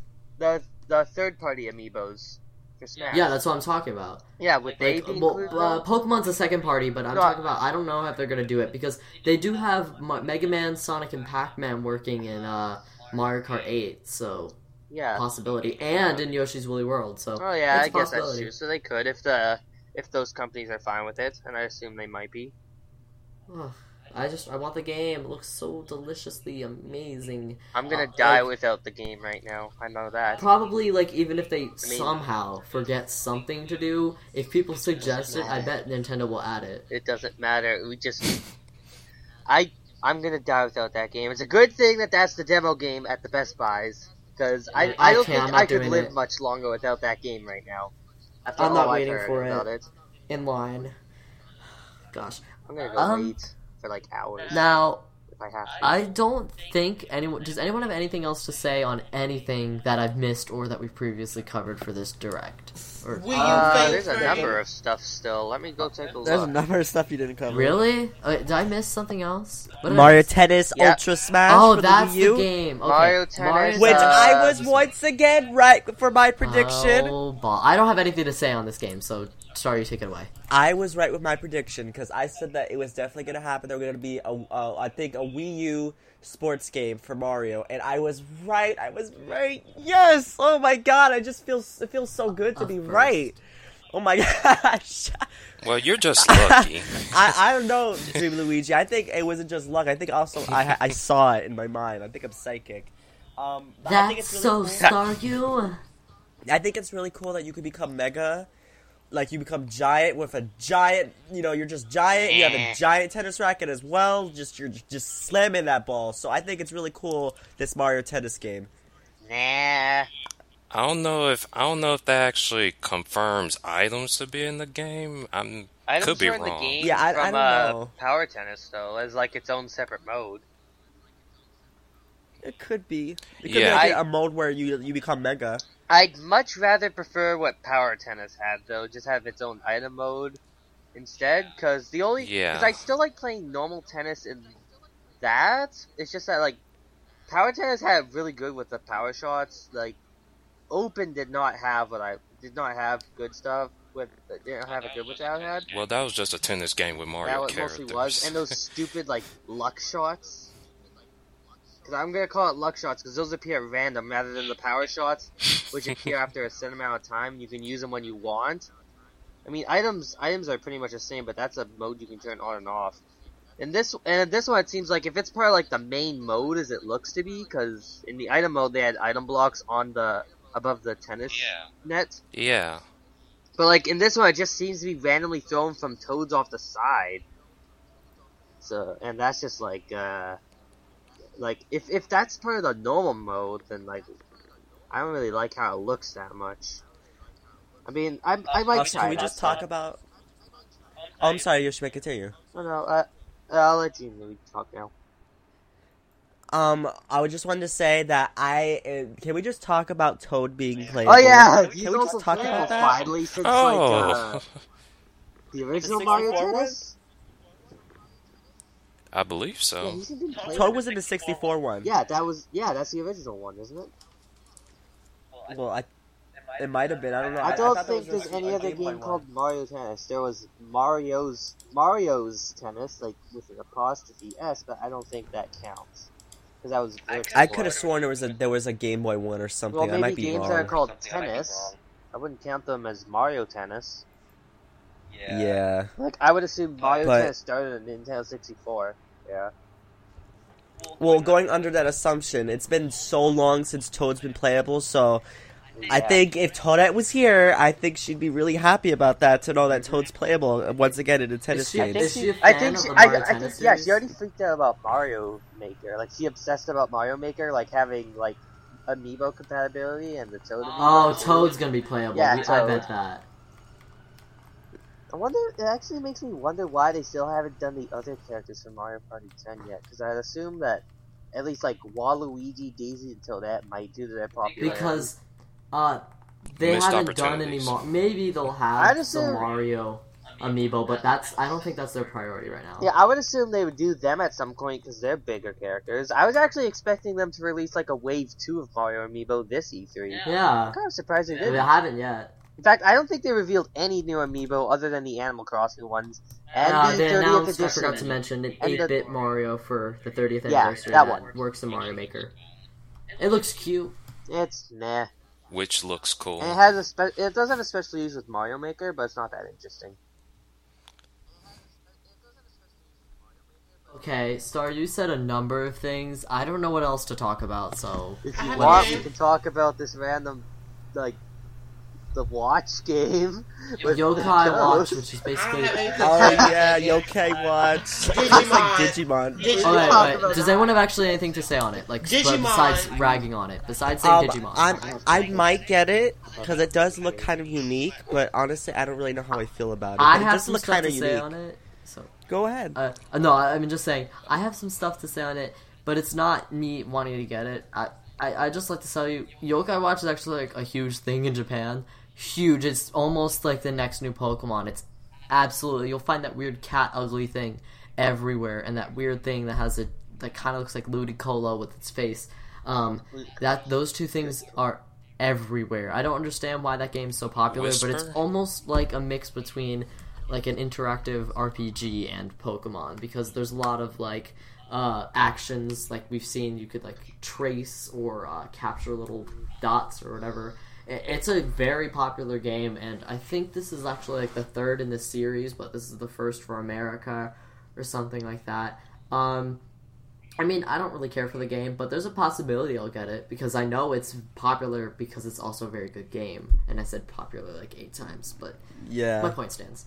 Speaker 6: third party amiibos for Smash?
Speaker 1: Yeah, that's what I'm talking about.
Speaker 6: Yeah, would they
Speaker 1: Like,
Speaker 6: be included?
Speaker 1: Pokemon's a second party, but I'm talking about. I don't know if they're gonna do it because they do have Mega Man, Sonic, and Pac-Man working in Mario Kart 8, so.
Speaker 6: Yeah.
Speaker 1: Possibility, and in Yoshi's Woolly World. So,
Speaker 6: Oh yeah,
Speaker 1: it's
Speaker 6: I
Speaker 1: a
Speaker 6: guess that's
Speaker 1: possibility.
Speaker 6: true. So they could if those companies are fine with it, and I assume they might be.
Speaker 1: Oh, I want the game. It looks so deliciously amazing.
Speaker 6: I'm gonna die
Speaker 1: like,
Speaker 6: without the game right now. I know that.
Speaker 1: Probably like even if they somehow forget something to do, if people suggest it, I bet Nintendo will add it.
Speaker 6: It doesn't matter. I'm gonna die without that game. It's a good thing that that's the demo game at the Best Buys. Because I don't think I could live much longer without that game right now.
Speaker 1: I'm not waiting for it. In line. Gosh.
Speaker 6: I'm gonna go wait for like hours.
Speaker 1: Now,
Speaker 6: if I have to.
Speaker 1: I don't think anyone... Does anyone have anything else to say on anything that I've missed or that we've previously covered for this Direct? Or,
Speaker 6: there's a number of stuff still. Let me go take a look.
Speaker 2: There's a number of stuff you didn't cover.
Speaker 1: Really? Did I miss something else? What did I
Speaker 2: Mario
Speaker 1: miss?
Speaker 2: Tennis Ultra Smash
Speaker 1: Oh,
Speaker 2: for
Speaker 1: that's
Speaker 2: the Wii U,
Speaker 1: the game. Okay.
Speaker 6: Mario Tennis,
Speaker 2: which I was once again right for my prediction.
Speaker 1: Oh, I don't have anything to say on this game, so sorry, you take it away.
Speaker 2: I was right with my prediction because I said that it was definitely going to happen. There was going to be I think a Wii U sports game for Mario, and I was right. Yes. Oh my god, it feels so good to be right. Oh my gosh.
Speaker 4: Well, you're just lucky.
Speaker 2: I don't know, Dream Luigi. I think it wasn't just luck. I think also I saw it in my mind. I think I'm psychic. I think
Speaker 1: That's
Speaker 2: it's really
Speaker 1: so
Speaker 2: cool.
Speaker 1: Staryu.
Speaker 2: I think it's really cool that you could become Mega. Like, you become giant with a giant, you're just giant. You have a giant tennis racket as well. You're just slamming that ball. So I think it's really cool, this Mario Tennis game.
Speaker 6: Nah.
Speaker 4: I don't know if that actually confirms items to be in the game.
Speaker 6: Items
Speaker 4: could be
Speaker 6: are in
Speaker 4: wrong.
Speaker 6: the game
Speaker 2: Yeah, I
Speaker 6: from
Speaker 2: don't know.
Speaker 6: Power Tennis though, as like its own separate mode.
Speaker 2: It could be. It could
Speaker 4: Yeah.
Speaker 2: be like a mode where you become Mega.
Speaker 6: I'd much rather prefer what Power Tennis had though, just have its own item mode instead. Because I still like playing normal tennis in that. It's just that like Power Tennis had really good with the power shots. Like Open did not have good stuff. Didn't have it good with that had.
Speaker 4: Well, that was just a tennis game with Mario
Speaker 6: That
Speaker 4: characters.
Speaker 6: mostly was, and those stupid like luck shots. Because I'm gonna call it luck shots because those appear at random rather than the power shots, which appear after a certain amount of time. You can use them when you want. I mean, items are pretty much the same, but that's a mode you can turn on and off. And this one, it seems like if it's part of like the main mode as it looks to be, because in the item mode they had item blocks on above the tennis net.
Speaker 4: Yeah.
Speaker 6: But like in this one, it just seems to be randomly thrown from toads off the side. So, and that's just like if that's part of the normal mode, then like I don't really like how it looks that much. I mean, I might try.
Speaker 2: Can we just talk about? Oh, I'm sorry, Yoshima, continue.
Speaker 6: No, I'll let you maybe talk now.
Speaker 2: I would just wanted to say that can we just talk about Toad being playable?
Speaker 6: Oh yeah,
Speaker 2: can we just talk about that?
Speaker 6: Finally, since
Speaker 4: Oh.
Speaker 6: the original
Speaker 2: The
Speaker 6: Mario
Speaker 2: 64
Speaker 6: Tennis.
Speaker 4: I believe so.
Speaker 6: Yeah, he's been playing
Speaker 2: Toad
Speaker 6: it.
Speaker 2: was in the 64 one.
Speaker 6: Yeah, that's the original one, isn't it?
Speaker 2: Well, It might have been. I don't know.
Speaker 6: I don't
Speaker 2: thought that
Speaker 6: think
Speaker 2: was
Speaker 6: there's
Speaker 2: a
Speaker 6: any other
Speaker 2: Game Boy
Speaker 6: game
Speaker 2: one.
Speaker 6: called Mario Tennis. There was Mario's Tennis, like with an apostrophe S, but I don't think that counts because that was.
Speaker 2: I could have sworn there was a Game Boy one or something.
Speaker 6: Well,
Speaker 2: I
Speaker 6: maybe
Speaker 2: might be
Speaker 6: games
Speaker 2: wrong.
Speaker 6: that are called
Speaker 7: Something I might be
Speaker 6: tennis.
Speaker 7: wrong.
Speaker 6: I wouldn't count them as Mario Tennis.
Speaker 2: Yeah.
Speaker 6: Like I would assume Mario
Speaker 2: But-
Speaker 6: Tennis started on Nintendo 64. Yeah.
Speaker 2: Well, going under that assumption, it's been so long since Toad's been playable, so I think if Toadette was here, I think she'd be really happy about that, to know that Toad's playable once again in a tennis game.
Speaker 1: Is she a
Speaker 6: I
Speaker 1: fan
Speaker 6: think
Speaker 1: of
Speaker 6: she,
Speaker 1: the Mario
Speaker 6: I
Speaker 1: Tennis
Speaker 6: think, yeah,
Speaker 1: series?
Speaker 6: she already freaked out about Mario Maker. Like she obsessed about Mario Maker, like having like amiibo compatibility and the Toad.
Speaker 1: Oh,
Speaker 6: amiibo.
Speaker 1: Toad's gonna be playable.
Speaker 6: Yeah,
Speaker 1: I
Speaker 6: Toad.
Speaker 1: bet that.
Speaker 6: I wonder. It actually makes me wonder why they still haven't done the other characters from Mario Party 10 yet. Because I'd assume that at least like Waluigi, Daisy, and Toadette might do their popularity.
Speaker 1: Because they
Speaker 4: Missed
Speaker 1: haven't done
Speaker 4: opportunities.
Speaker 1: anymore. Maybe they'll
Speaker 6: I'd
Speaker 1: have
Speaker 6: assume-
Speaker 1: some Mario amiibo, but I don't think that's their priority right now.
Speaker 6: Yeah, I would assume they would do them at some point because they're bigger characters. I was actually expecting them to release like a Wave 2 of Mario Amiibo this E3.
Speaker 1: Yeah.
Speaker 6: I'm kind of surprised they
Speaker 1: They
Speaker 6: didn't.
Speaker 1: haven't yet.
Speaker 6: In fact, I don't think they revealed any new Amiibo other than the Animal Crossing ones and the
Speaker 1: They
Speaker 6: 30th
Speaker 1: announced, I
Speaker 6: edition.
Speaker 1: forgot to mention, an
Speaker 6: And the-
Speaker 1: 8-bit Mario for the 30th
Speaker 6: Yeah,
Speaker 1: anniversary
Speaker 6: that one.
Speaker 1: works in Mario Maker. It looks cute.
Speaker 6: It's meh.
Speaker 4: Which looks cool.
Speaker 6: And it has it does have a special use with Mario Maker, but it's not that interesting.
Speaker 1: Okay, Star, you said a number of things. I don't know what else to talk about, so...
Speaker 6: If
Speaker 3: I
Speaker 6: you
Speaker 3: have a
Speaker 6: want,
Speaker 3: game.
Speaker 6: we can talk about this random, like, the watch game. with the
Speaker 1: Yokai
Speaker 6: toad.
Speaker 1: Watch, which is
Speaker 3: I don't
Speaker 1: basically...
Speaker 3: have anything
Speaker 2: Oh
Speaker 3: to say.
Speaker 2: yeah, Yokai Watch. It's like
Speaker 3: Digimon.
Speaker 2: Digimon.
Speaker 1: Oh,
Speaker 6: talk
Speaker 1: wait.
Speaker 6: about
Speaker 1: Does
Speaker 6: that.
Speaker 1: anyone have actually anything to say on it? Like, but
Speaker 3: Digimon.
Speaker 1: besides ragging on it? Besides saying Digimon?
Speaker 2: I might get it because it does look kind of unique, but honestly, I don't really know how I feel about it.
Speaker 1: I
Speaker 2: But it
Speaker 1: have
Speaker 2: does
Speaker 1: some
Speaker 2: look
Speaker 1: stuff
Speaker 2: kind
Speaker 1: to
Speaker 2: of
Speaker 1: say
Speaker 2: unique.
Speaker 1: on it. So,
Speaker 2: Go ahead.
Speaker 1: no, I'm just saying I have some stuff to say on it, but it's not me wanting to get it. I just like to tell you, Yokai Watch is actually like a huge thing in Japan. Huge. It's almost like the next new Pokemon. It's absolutely, you'll find that weird cat ugly thing everywhere, and that weird thing that has that kind of looks like Ludicolo with its face. Those two things are everywhere. I don't understand why that game's so popular, but it's
Speaker 4: Whisper?
Speaker 1: almost like a mix between like an interactive RPG and Pokemon, because there's a lot of like actions like we've seen. You could like trace or capture little dots or whatever. It's a very popular game, and I think this is actually like the third in the series, but this is the first for America or something like that. I mean, I don't really care for the game, but there's a possibility I'll get it, because I know it's popular because it's also a very good game. And I said popular like 8 times, but
Speaker 2: Yeah.
Speaker 1: my point stands.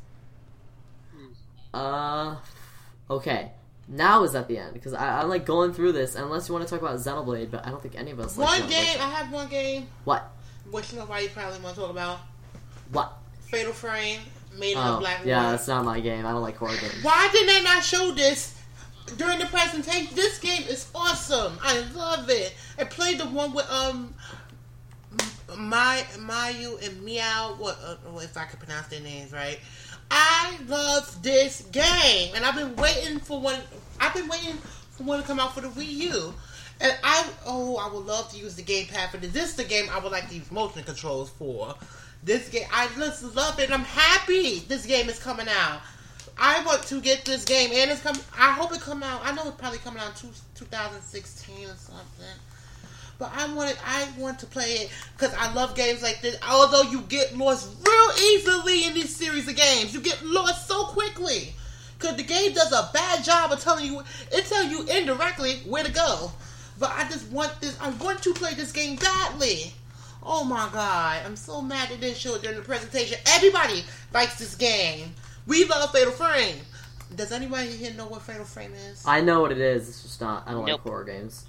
Speaker 1: Okay. Now is at the end, because I like going through this, unless you want to talk about Xenoblade, but I don't think any of us like
Speaker 3: One
Speaker 1: Xenoblade.
Speaker 3: game, I have one game,
Speaker 1: What?
Speaker 3: which nobody probably want to talk about.
Speaker 1: What?
Speaker 3: Fatal Frame, made in
Speaker 1: Oh,
Speaker 3: a black
Speaker 1: yeah,
Speaker 3: woman.
Speaker 1: that's not my game. I don't like horror games.
Speaker 3: Why did they not show this during the presentation? This game is awesome. I love it. I played the one with Mayu and Meow. What if I could pronounce their names right? I love this game, and I've been waiting for one. I've been waiting for one to come out for the Wii U. And I would love to use the gamepad for this. This is the game I would like to use motion controls for. This game, I just love it. I'm happy this game is coming out. I want to get this game, and it's coming. I hope it come out. I know it's probably coming out in 2016 or something. But I want to play it because I love games like this. Although you get lost real easily in this series of games, you get lost so quickly because the game does a bad job of telling you. It tells you indirectly where to go. But I just want this. I want to play this game badly. Oh my god, I'm so mad they didn't show it during the presentation. Everybody likes this game. We love Fatal Frame. Does anybody here know what Fatal Frame is?
Speaker 1: I know what it is. It's just not. I don't
Speaker 6: Nope.
Speaker 1: like horror games.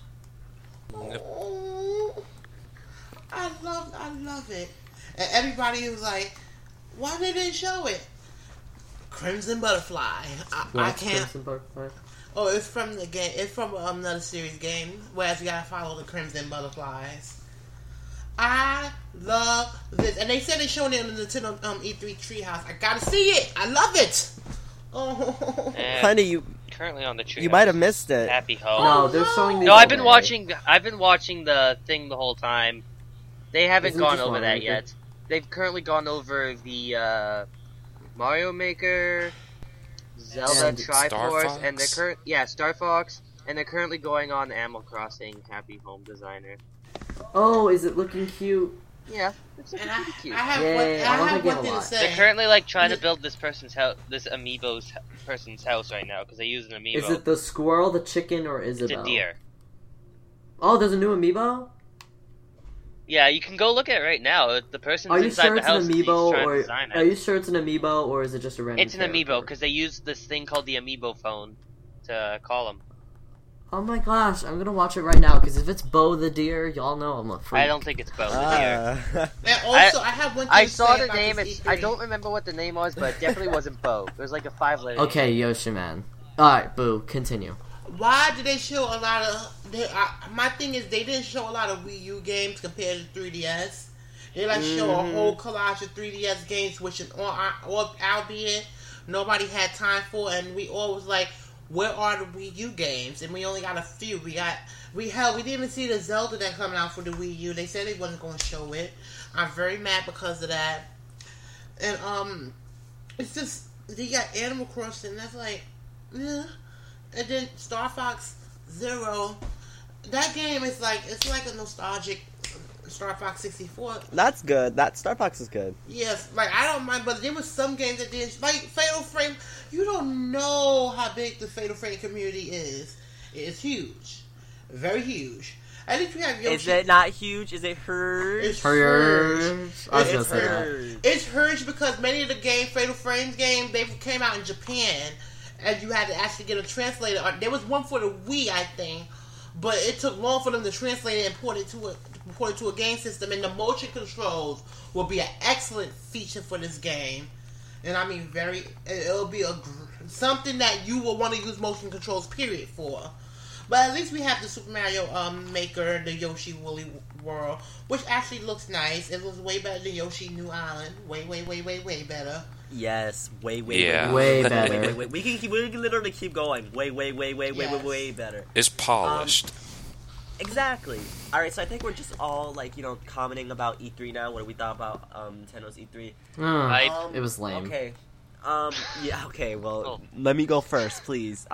Speaker 3: Oh, I love it. And everybody was like, why did they show it? Crimson Butterfly. I
Speaker 1: What's
Speaker 3: can't.
Speaker 1: Crimson Butterfly?
Speaker 3: Oh, it's from the game. It's from another series game. Whereas you gotta follow the Crimson Butterflies. I love this, and they said they're showing it on the Nintendo E3 Treehouse. I gotta see it. I love it. Oh,
Speaker 2: Honey, you
Speaker 7: Currently on the tree.
Speaker 2: might have missed it.
Speaker 7: Happy Home.
Speaker 1: No, they're showing these.
Speaker 7: No,
Speaker 1: today.
Speaker 7: I've been watching the thing the whole time. They haven't
Speaker 1: Isn't it
Speaker 7: gone
Speaker 1: just
Speaker 7: over that
Speaker 1: Mario
Speaker 7: yet.
Speaker 6: they've currently gone over the Mario Maker, Zelda
Speaker 1: And
Speaker 6: Triforce, and
Speaker 4: Star
Speaker 6: Star Fox, and they're currently going on Animal Crossing Happy Home Designer.
Speaker 1: Oh, is it looking cute?
Speaker 6: Yeah, it's looking
Speaker 3: And
Speaker 6: pretty cute.
Speaker 3: I have
Speaker 1: Yay,
Speaker 3: one,
Speaker 1: I
Speaker 3: I
Speaker 1: love
Speaker 3: have
Speaker 1: the game
Speaker 3: one
Speaker 1: a
Speaker 3: thing to
Speaker 1: lot.
Speaker 3: say.
Speaker 6: They're currently like trying to build this person's house, this amiibo's person's house right now because they use an amiibo.
Speaker 1: Is it the squirrel, the chicken, or
Speaker 6: It's
Speaker 1: Isabel?
Speaker 6: a deer.
Speaker 1: Oh, there's a new amiibo?
Speaker 6: Yeah, you can go look at it right now. The person's
Speaker 1: Are you
Speaker 6: inside
Speaker 1: sure
Speaker 6: the
Speaker 1: it's an
Speaker 6: house. He's
Speaker 1: amiibo,
Speaker 6: trying to
Speaker 1: or
Speaker 6: design it.
Speaker 1: are you sure it's an amiibo, or is it just a random?
Speaker 6: It's an amiibo
Speaker 1: character?
Speaker 6: because they use this thing called the amiibo phone to call him.
Speaker 1: Oh my gosh, I'm gonna watch it right now because if it's Bo the deer, y'all know I'm a freak.
Speaker 6: I don't think it's Bo the deer.
Speaker 3: And also, I have one thing
Speaker 6: I
Speaker 3: to
Speaker 6: saw
Speaker 3: say
Speaker 6: the
Speaker 3: about
Speaker 6: name.
Speaker 3: this
Speaker 6: I
Speaker 3: E3.
Speaker 6: don't remember what the name was, but it definitely wasn't Bo. It was like a 5-letter.
Speaker 1: Okay, Yoshi man. All right, Boo, continue.
Speaker 3: Why did they show a lot of? My thing is they didn't show a lot of Wii U games compared to 3DS. They show a whole collage of 3DS games, which is albeit nobody had time for, and we all was like, "Where are the Wii U games?" And we only got a few. We didn't even see the Zelda that coming out for the Wii U. They said they wasn't going to show it. I'm very mad because of that. And it's just they got Animal Crossing. That's like, yeah. And then Star Fox Zero, that game is like, it's like a nostalgic Star Fox 64.
Speaker 2: That's good. That Star Fox is good.
Speaker 3: Yes, like I don't mind, but there was some games that didn't, like Fatal Frame. You don't know how big the Fatal Frame community is. It's huge, very huge. At least we have Yoshi.
Speaker 2: Is it not huge? Is it huge?
Speaker 3: It's
Speaker 1: Hurry.
Speaker 3: huge.
Speaker 1: I was gonna
Speaker 3: It's
Speaker 1: say that.
Speaker 2: huge.
Speaker 3: It's huge because many of the Fatal Frames game, they came out in Japan, and you had to actually get a translator. There was one for the Wii, I think, but it took long for them to translate it and port it to a game system. And the motion controls will be an excellent feature for this game. And I mean, it'll be something that you will want to use motion controls, period, for. But at least we have the Super Mario Maker, the Yoshi Woolly World, which actually looks nice. It looks way better than Yoshi New Island. Way, way, way, way, way better.
Speaker 2: Yes, way
Speaker 4: Yeah.
Speaker 1: Way
Speaker 2: way,
Speaker 1: better.
Speaker 2: way. We can literally keep going. Way
Speaker 3: Yes.
Speaker 2: better.
Speaker 4: It's polished.
Speaker 2: Exactly. All right, so I think we're just all commenting about E3 now. What do we thought about Nintendo's E3?
Speaker 1: It was lame.
Speaker 2: Okay. Yeah. Okay. Well,
Speaker 6: Oh.
Speaker 2: let me go first, please.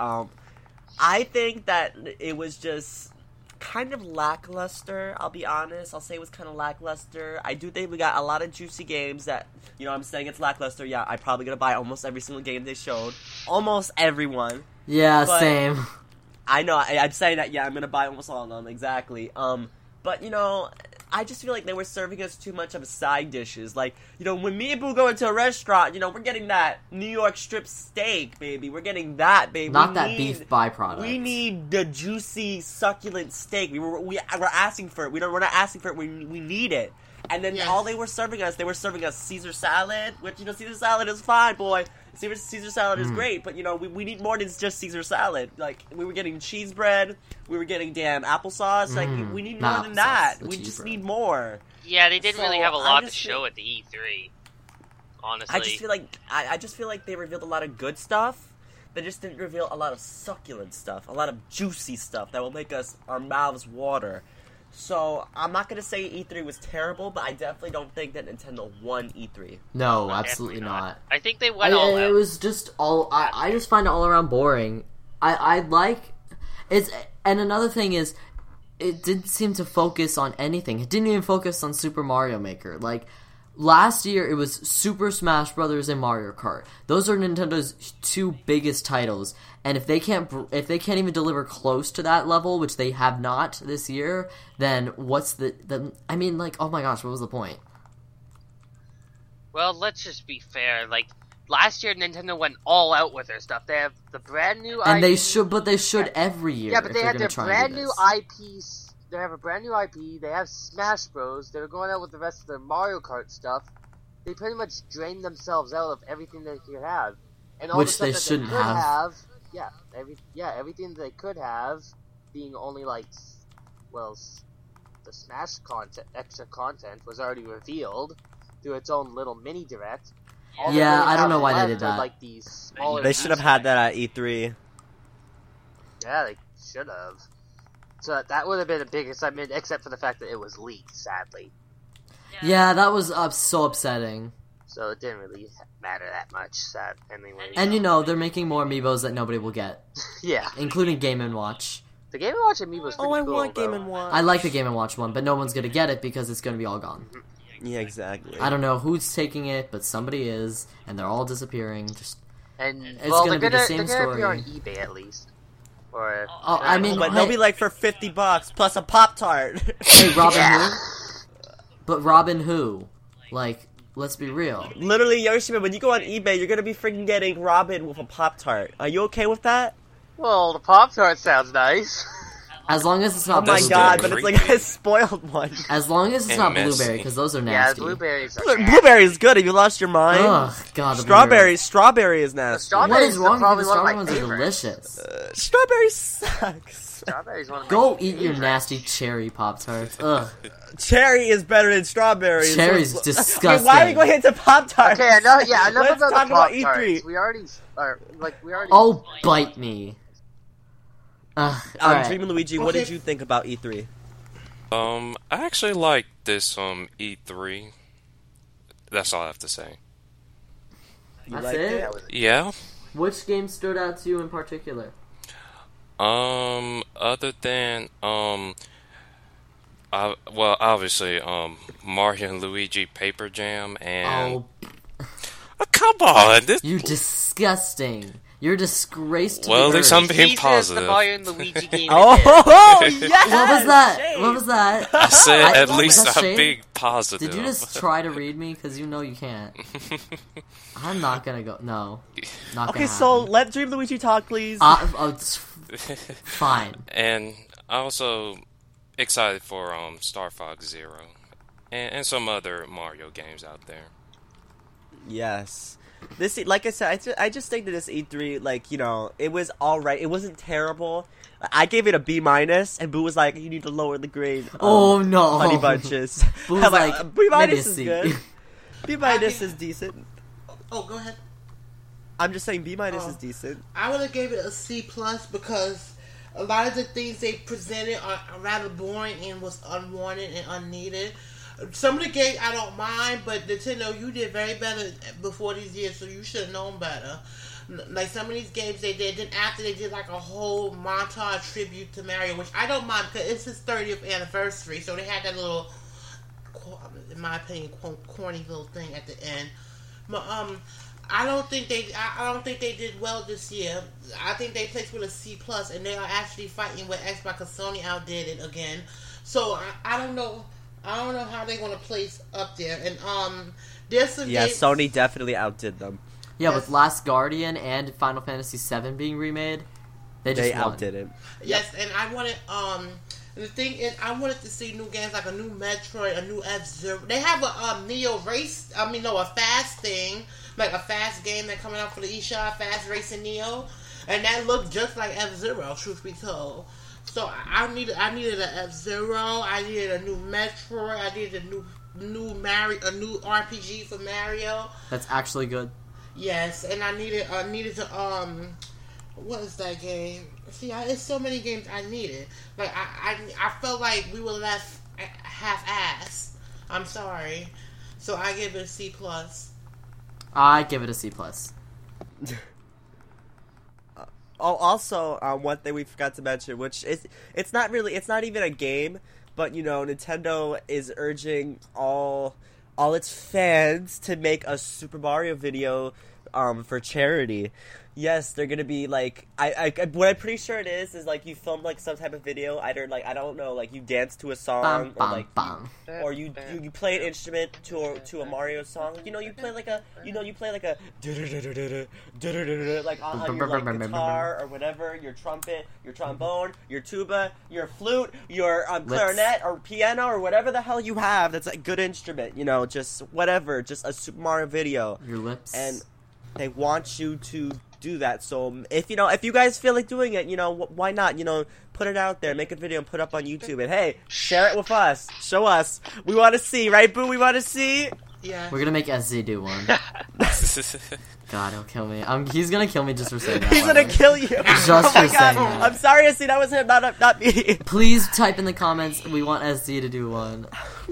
Speaker 2: I think that it was just kind of lackluster. I'll be honest. I'll say it was kind of lackluster. I do think we got a lot of juicy games that, I'm saying it's lackluster. Yeah, I'm probably gonna buy almost every single game they showed. Almost everyone.
Speaker 1: Yeah,
Speaker 2: But-
Speaker 1: same.
Speaker 2: I know. I'm saying that. Yeah, I'm gonna buy almost all of them. Exactly. But I just feel like they were serving us too much of side dishes. Like, when me and Boo go into a restaurant, we're getting that New York strip steak, baby. We're getting that, baby.
Speaker 1: Not that beef byproduct.
Speaker 2: We need the juicy, succulent steak. We're asking for it. We're not asking for it. We need it. And then
Speaker 3: Yes.
Speaker 2: all they were serving us Caesar salad, which Caesar salad is fine, boy. Caesar salad is great, but we need more than just Caesar salad. Like, we were getting cheese bread, we were getting damn applesauce. Like, we need more
Speaker 1: Not
Speaker 2: than
Speaker 1: applesauce,
Speaker 2: that.
Speaker 1: the
Speaker 2: We
Speaker 1: cheese
Speaker 2: just
Speaker 1: bread.
Speaker 2: need more.
Speaker 6: Yeah, they didn't really
Speaker 2: So,
Speaker 6: have a
Speaker 2: I
Speaker 6: lot to
Speaker 2: just
Speaker 6: show at the E3. Honestly,
Speaker 2: I just feel like they revealed a lot of good stuff. They just didn't reveal a lot of succulent stuff, a lot of juicy stuff that will make our mouths water. So, I'm not going to say E3 was terrible, but I definitely don't think that Nintendo won E3.
Speaker 1: No,
Speaker 6: Definitely
Speaker 1: absolutely not.
Speaker 6: I think they went all
Speaker 1: It
Speaker 6: out.
Speaker 1: was just I just find it all around boring. I like it's, and another thing is, it didn't seem to focus on anything. It didn't even focus on Super Mario Maker. Like last year, it was Super Smash Brothers and Mario Kart. Those are Nintendo's two biggest titles, and if they can't even deliver close to that level, which they have not this year, then what's I mean, like, oh my gosh, what was the point?
Speaker 6: Well, let's just be fair. Like last year, Nintendo went all out with their stuff. They have the brand new
Speaker 1: And
Speaker 6: IP.
Speaker 1: they should every year.
Speaker 6: Yeah, but
Speaker 1: if
Speaker 6: they
Speaker 1: they're
Speaker 6: have
Speaker 1: gonna
Speaker 6: their
Speaker 1: try
Speaker 6: brand
Speaker 1: and do
Speaker 6: new
Speaker 1: this.
Speaker 6: IPs. They have a brand new IP. They have Smash Bros. They're going out with the rest of their Mario Kart stuff. They pretty much drained themselves out of everything they could have, and all
Speaker 1: Which
Speaker 6: the stuff
Speaker 1: they
Speaker 6: that
Speaker 1: shouldn't
Speaker 6: they could
Speaker 1: have.
Speaker 6: everything they could have, being only like, well, the Smash content, extra content was already revealed through its own little mini direct. All
Speaker 1: Yeah,
Speaker 6: they
Speaker 1: I don't
Speaker 6: have
Speaker 1: know why they
Speaker 6: left
Speaker 1: did
Speaker 6: are,
Speaker 1: that.
Speaker 6: Like these smaller.
Speaker 2: They should have had that at E3.
Speaker 6: Yeah, they should have. So that would have been a big excitement, except for the fact that it was leaked, sadly.
Speaker 1: Yeah, that was so upsetting.
Speaker 6: So it didn't really matter that much. That anyway.
Speaker 1: And they're making more amiibos that nobody will get,
Speaker 6: Yeah.
Speaker 1: including Game & Watch.
Speaker 6: The Game & Watch amiibo is pretty
Speaker 2: Oh, I
Speaker 6: cool.
Speaker 2: want Game
Speaker 6: though.
Speaker 2: & Watch.
Speaker 1: I like the Game & Watch one, but no one's gonna get it because it's gonna be all gone.
Speaker 2: Yeah, exactly.
Speaker 1: I don't know who's taking it, but somebody is, and they're all disappearing.
Speaker 6: And
Speaker 1: It's
Speaker 6: well,
Speaker 1: gonna be the same
Speaker 6: they're gonna be
Speaker 1: story.
Speaker 6: on eBay at least. Or
Speaker 1: I mean,
Speaker 2: But they'll be like for $50 plus a Pop-Tart.
Speaker 1: Hey, Robin
Speaker 6: Yeah.
Speaker 1: who? But Robin who? Like, let's be real.
Speaker 2: Literally, Yoshima, when you go on eBay, you're gonna be freaking getting Robin with a Pop-Tart. Are you okay with that?
Speaker 6: well, the Pop Tart sounds nice.
Speaker 1: As long as it's
Speaker 2: Oh
Speaker 1: not
Speaker 2: my
Speaker 4: That's
Speaker 1: blueberry.
Speaker 2: god, but it's like a spoiled one.
Speaker 1: As long as it's
Speaker 4: And
Speaker 1: not
Speaker 4: messy.
Speaker 1: blueberry, because those are
Speaker 6: Yeah,
Speaker 1: nasty.
Speaker 6: blueberries. Are
Speaker 2: Blueberry is good. Have you lost your mind?
Speaker 1: Ugh, god. the blueberry.
Speaker 2: Strawberry is nasty.
Speaker 6: Strawberry-
Speaker 1: What is wrong with you?
Speaker 6: Probably
Speaker 1: The
Speaker 6: one of my
Speaker 1: strawberry ones are
Speaker 6: favorites.
Speaker 1: delicious.
Speaker 2: Strawberry sucks.
Speaker 6: Strawberries one of my
Speaker 1: Go eat your
Speaker 6: favorites.
Speaker 1: nasty cherry Pop Tarts. Ugh.
Speaker 2: Cherry is better than strawberry.
Speaker 1: Cherry's
Speaker 2: Okay,
Speaker 1: disgusting.
Speaker 2: why are we going into Pop-Tarts?
Speaker 6: Okay, enough
Speaker 2: Let's
Speaker 6: about the
Speaker 2: talk
Speaker 6: Pop
Speaker 2: about E3.
Speaker 6: Tarts. We already.
Speaker 1: Oh, bite me. Alright.
Speaker 2: Dream and Luigi, what did
Speaker 3: Okay.
Speaker 2: you think about E E3?
Speaker 4: I actually like this E3. That's all I have to say.
Speaker 2: You
Speaker 1: That's
Speaker 2: liked
Speaker 1: it?
Speaker 4: Yeah.
Speaker 1: Which game stood out to you in particular?
Speaker 4: Other than well, obviously, Mario and Luigi Paper Jam and
Speaker 1: Oh,
Speaker 4: come on, this.
Speaker 1: you disgusting. You're a disgrace to
Speaker 4: Well,
Speaker 1: the
Speaker 4: at least
Speaker 1: earth.
Speaker 4: I'm being
Speaker 6: Jesus,
Speaker 4: positive.
Speaker 6: the Mario and Luigi game.
Speaker 2: Oh, yes!
Speaker 1: What was that?
Speaker 2: Shame.
Speaker 1: What was that?
Speaker 4: I said
Speaker 1: I-
Speaker 4: at least
Speaker 1: that's
Speaker 4: I'm
Speaker 1: shame.
Speaker 4: being positive.
Speaker 1: Did you just try to read me? Because you know you can't. I'm not gonna go. No. Not
Speaker 2: Okay,
Speaker 1: gonna
Speaker 2: so
Speaker 1: happen.
Speaker 2: let Dream Luigi talk, please.
Speaker 1: It's fine.
Speaker 4: And also excited for Star Fox Zero and some other Mario games out there.
Speaker 2: Yes. This, like I said, I just think that this E3, like, it was alright. It wasn't terrible. I gave it a B-, and Boo was like, you need to lower the grade.
Speaker 1: Oh no.
Speaker 2: Honey Bunches.
Speaker 1: Boo's
Speaker 2: I'm
Speaker 1: like,
Speaker 2: B-
Speaker 1: maybe a
Speaker 2: is
Speaker 1: C.
Speaker 2: good. B- is decent.
Speaker 3: Oh, go ahead.
Speaker 2: I'm just saying B-
Speaker 3: Oh.
Speaker 2: is decent.
Speaker 3: I would have gave it a C plus because a lot of the things they presented are rather boring and was unwanted and unneeded. Some of the games I don't mind, but Nintendo, you did very better before these years, so you should have known better. Like some of these games they did, then after they did like a whole montage tribute to Mario, which I don't mind because it's his 30th anniversary, so they had that little, in my opinion, corny little thing at the end. But I don't think they did well this year. I think they placed with a C plus, and they are actually fighting with Xbox because Sony outdid it again. So I don't know. I don't know how they're gonna place up there. And there's some
Speaker 2: Yeah,
Speaker 3: games-
Speaker 2: Sony definitely outdid them.
Speaker 1: Yeah,
Speaker 3: Yes.
Speaker 1: with Last Guardian and Final Fantasy VII being remade, they just
Speaker 2: They
Speaker 1: won.
Speaker 2: outdid it.
Speaker 3: Yes, and I wanted the thing is I wanted to see new games like a new Metroid, a new F-Zero. They have a Neo Race. A fast thing, like a fast game that coming out for the eShop, Fast Racing Neo, and that looked just like F-Zero. Truth be told. So I needed an F-Zero. I needed a new Metroid. I needed a new RPG for Mario.
Speaker 1: That's actually good.
Speaker 3: Yes, and I needed to what is that game? See, it's so many games I needed. Like I felt like we were left half-assed. I'm sorry. So I give it a C plus.
Speaker 1: I give it a C plus.
Speaker 2: Oh, also, one thing we forgot to mention, which is, it's not even a game, but, Nintendo is urging all its fans to make a Super Mario video, for charity. Yes, they're gonna be, like, what I'm pretty sure it is, like, you film, like, some type of video, either, like, I don't know, like, you dance to a song,
Speaker 1: Bam,
Speaker 2: or,
Speaker 1: bam,
Speaker 2: like,
Speaker 1: bam.
Speaker 2: or you play an instrument to a Mario song. You play like a like on your like guitar or whatever, your trumpet, your trombone, your tuba, your flute, your clarinet or piano or whatever the hell you have that's a good instrument. Just whatever, just a Super Mario video.
Speaker 1: Your lips.
Speaker 2: And they want you to do that. So if you guys feel like doing it, why not? Put it out there, make a video, and put it up on YouTube, and hey, share it with us. Show us. We want to see, right, Boo? We want to see.
Speaker 3: Yeah.
Speaker 1: We're gonna make SZ do one. God, he'll kill me. He's gonna kill me just for saying that.
Speaker 2: He's gonna kill you.
Speaker 1: Just
Speaker 2: Oh
Speaker 1: for
Speaker 2: my
Speaker 1: saying
Speaker 2: God.
Speaker 1: that.
Speaker 2: I'm sorry, SC. That was him, not me.
Speaker 1: Please type in the comments. We want SZ to do one.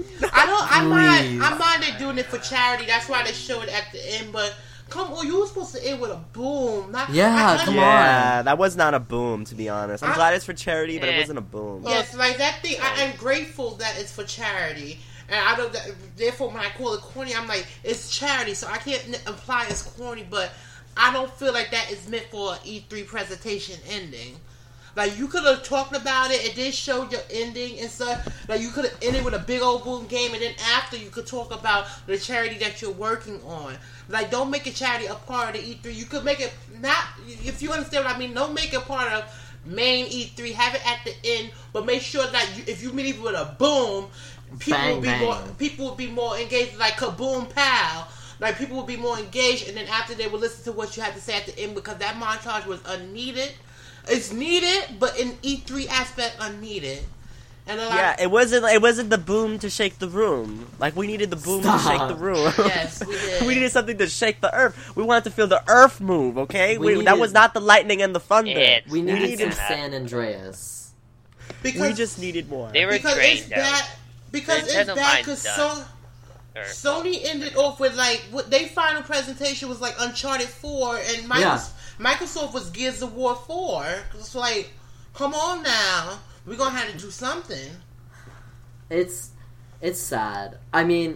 Speaker 3: I minded doing it for charity. That's why they show it at the end. But come on, you were supposed to end with a boom. Come on.
Speaker 2: Yeah, that was not a boom, to be honest. I'm glad it's for charity, but it wasn't a boom.
Speaker 3: Yes, like that thing. I am grateful that it's for charity. And I don't. Therefore, when I call it corny, I'm like, it's charity, so I can't imply it's corny. But I don't feel like that is meant for an E3 presentation ending. Like, you could have talked about it, and then showed your ending and stuff. Like, you could have ended with a big old boom game, and then after you could talk about the charity that you're working on. Like, don't make a charity a part of the E3. You could make it not. If you understand what I mean, don't make it part of main E3. Have it at the end, but make sure that if you meet with a boom. People will be more engaged, like Kaboom Pow. Like, people will be more engaged, and then after they will listen to what you have to say at the end, because that montage was unneeded. It's needed, but in E3 aspect, unneeded. And
Speaker 2: it wasn't the boom to shake the room. Like, we needed the boom to shake the room.
Speaker 3: Yes, we did.
Speaker 2: We needed something to shake the earth. We wanted to feel the earth move. Okay, that was not the lightning and the thunder.
Speaker 1: We needed some San Andreas.
Speaker 2: We just needed more.
Speaker 6: They were trained out.
Speaker 3: Because it's bad, because Sony ended off with, like, what their final presentation was, like, Uncharted 4, and Microsoft was Gears of War 4. It's like, come on now. We're going to have to do something.
Speaker 1: It's sad. I mean,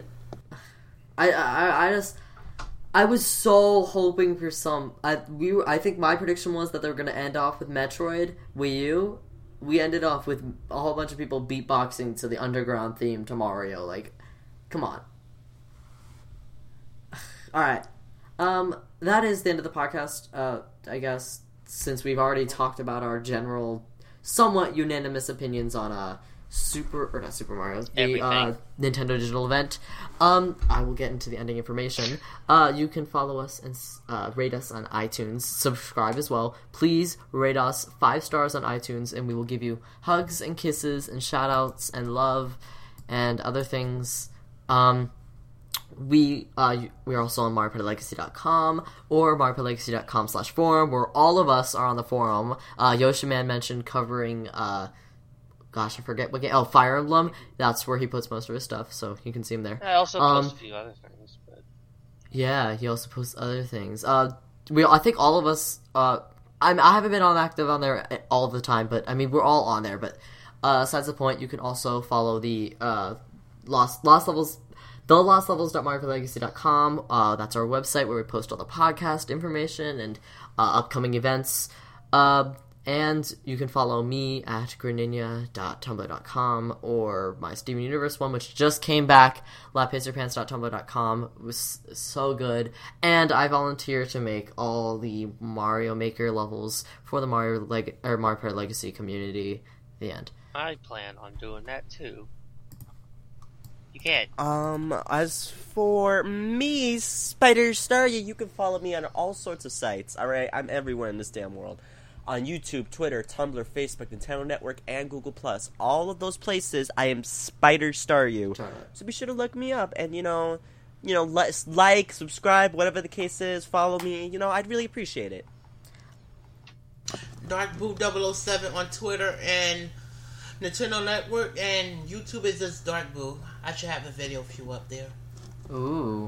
Speaker 1: I was so hoping for some... I think my prediction was that they were going to end off with Metroid, Wii U. We ended off with a whole bunch of people beatboxing to the Underground theme to Mario. Like, come on. Alright. That is the end of the podcast, I guess, since we've already talked about our general, somewhat unanimous opinions on, not Super Mario, the Nintendo Digital event. I will get into the ending information. You can follow us and rate us on iTunes. Subscribe as well. Please rate us 5 stars on iTunes, and we will give you hugs and kisses and shout-outs and love and other things. We are also on MarioPartyLegacy.com or MarioPartyLegacy.com/forum, where all of us are on the forum. Yoshiman mentioned covering... Gosh, I forget what game. Oh, Fire Emblem. That's where he puts most of his stuff, so you can see him there.
Speaker 6: I also post a few other things, but...
Speaker 1: Yeah, he also posts other things. I think all of us... I haven't been active on there all the time, but, I mean, we're all on there, but besides the point, you can also follow the Lost Levels... thelostlevels.mariolegacy.com. That's our website where we post all the podcast information and upcoming events. And you can follow me at greninja.tumblr.com or my Steven Universe one, which just came back, lapacerpants.tumblr.com. It was so good. And I volunteer to make all the Mario Maker levels for the Mario Party Legacy community. The end.
Speaker 6: I plan on doing that too. You can't.
Speaker 2: As for me, Spider Star, you can follow me on all sorts of sites. Alright, I'm everywhere in this damn world. On YouTube, Twitter, Tumblr, Facebook, Nintendo Network, and Google+. All of those places, I am Spider Star You. So be sure to look me up and, like, subscribe, whatever the case is, follow me. I'd really appreciate it.
Speaker 3: DarkBoo007 on Twitter and Nintendo Network, and YouTube is just DarkBoo. I should have a video of you up there.
Speaker 1: Ooh.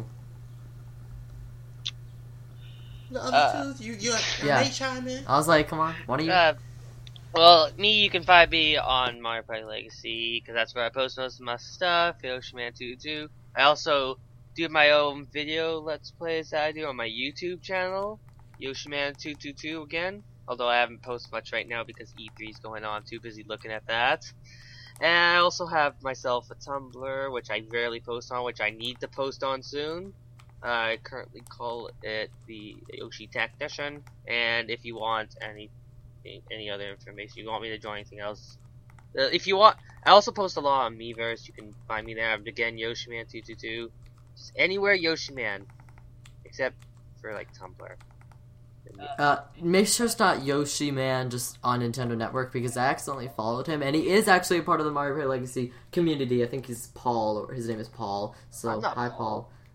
Speaker 3: The other two, you may chime in.
Speaker 1: I was like, come on, what are you?
Speaker 6: Well, you can find me on Mario Party Legacy, because that's where I post most of my stuff, Yoshiman22. I also do my own video Let's Plays that I do on my YouTube channel, Yoshiman222 again. Although I haven't posted much right now because E3 is going on, too busy looking at that. And I also have myself a Tumblr, which I rarely post on, which I need to post on soon. I currently call it the Yoshi Tactician, and if you want any other information, you want me to join anything else, if you want, I also post a lot on Miiverse. You can find me there. Again, Yoshiman222, just anywhere Yoshiman, except for like Tumblr.
Speaker 1: Make sure it's not Yoshiman just on Nintendo Network, because I accidentally followed him, and he is actually a part of the Mario Party Legacy community. I think he's Paul, or his name is Paul. So hi, Paul.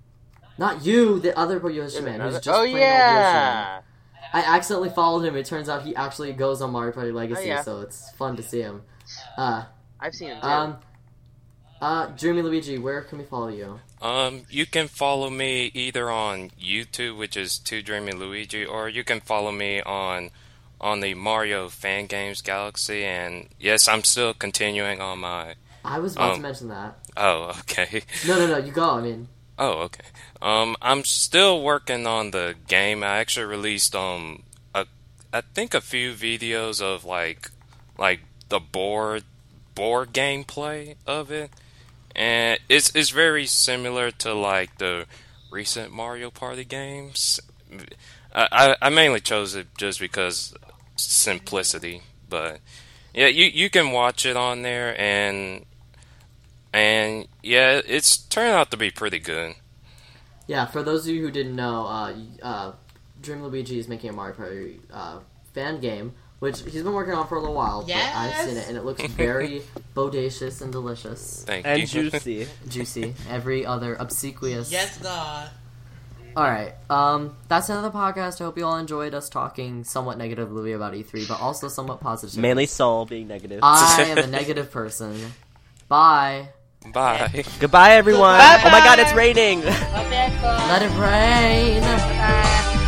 Speaker 1: Not you, the other Yoshi man who's just
Speaker 6: Oh
Speaker 1: playing old Yoshi Man.
Speaker 6: yeah.
Speaker 1: I accidentally followed him. It turns out he actually goes on Mario Party Legacy,
Speaker 6: yeah.
Speaker 1: so it's fun to see him.
Speaker 6: I've seen him too.
Speaker 1: Dreamy Luigi, where can we follow you?
Speaker 4: You can follow me either on YouTube, which is 2DreamyLuigi, or you can follow me on the Mario Fan Games Galaxy. And yes, I'm still continuing on my.
Speaker 1: I was about to mention that.
Speaker 4: Oh, okay.
Speaker 1: No, you go. I mean.
Speaker 4: Oh, okay. I'm still working on the game. I actually released I think a few videos of like the board gameplay of it. And it's very similar to like the recent Mario Party games. I mainly chose it just because simplicity, but yeah, you can watch it on there, and yeah, it's turned out to be pretty good.
Speaker 1: Yeah, for those of you who didn't know, Dream Luigi is making a Mario Party fan game, which he's been working on for a little while.
Speaker 3: Yes!
Speaker 1: But I've seen it, and it looks very bodacious and delicious.
Speaker 4: Thank
Speaker 2: And
Speaker 4: you.
Speaker 2: juicy.
Speaker 1: Juicy. Every other obsequious.
Speaker 3: Yes, God.
Speaker 1: Alright, that's another podcast. I hope you all enjoyed us talking somewhat negatively about E3, but also somewhat positive.
Speaker 2: Mainly Soul being negative.
Speaker 1: I am a negative person. Bye.
Speaker 4: Bye.
Speaker 2: Goodbye, everyone.
Speaker 6: Bye-bye.
Speaker 2: Oh my god, it's raining.
Speaker 1: Let it rain.
Speaker 6: Bye.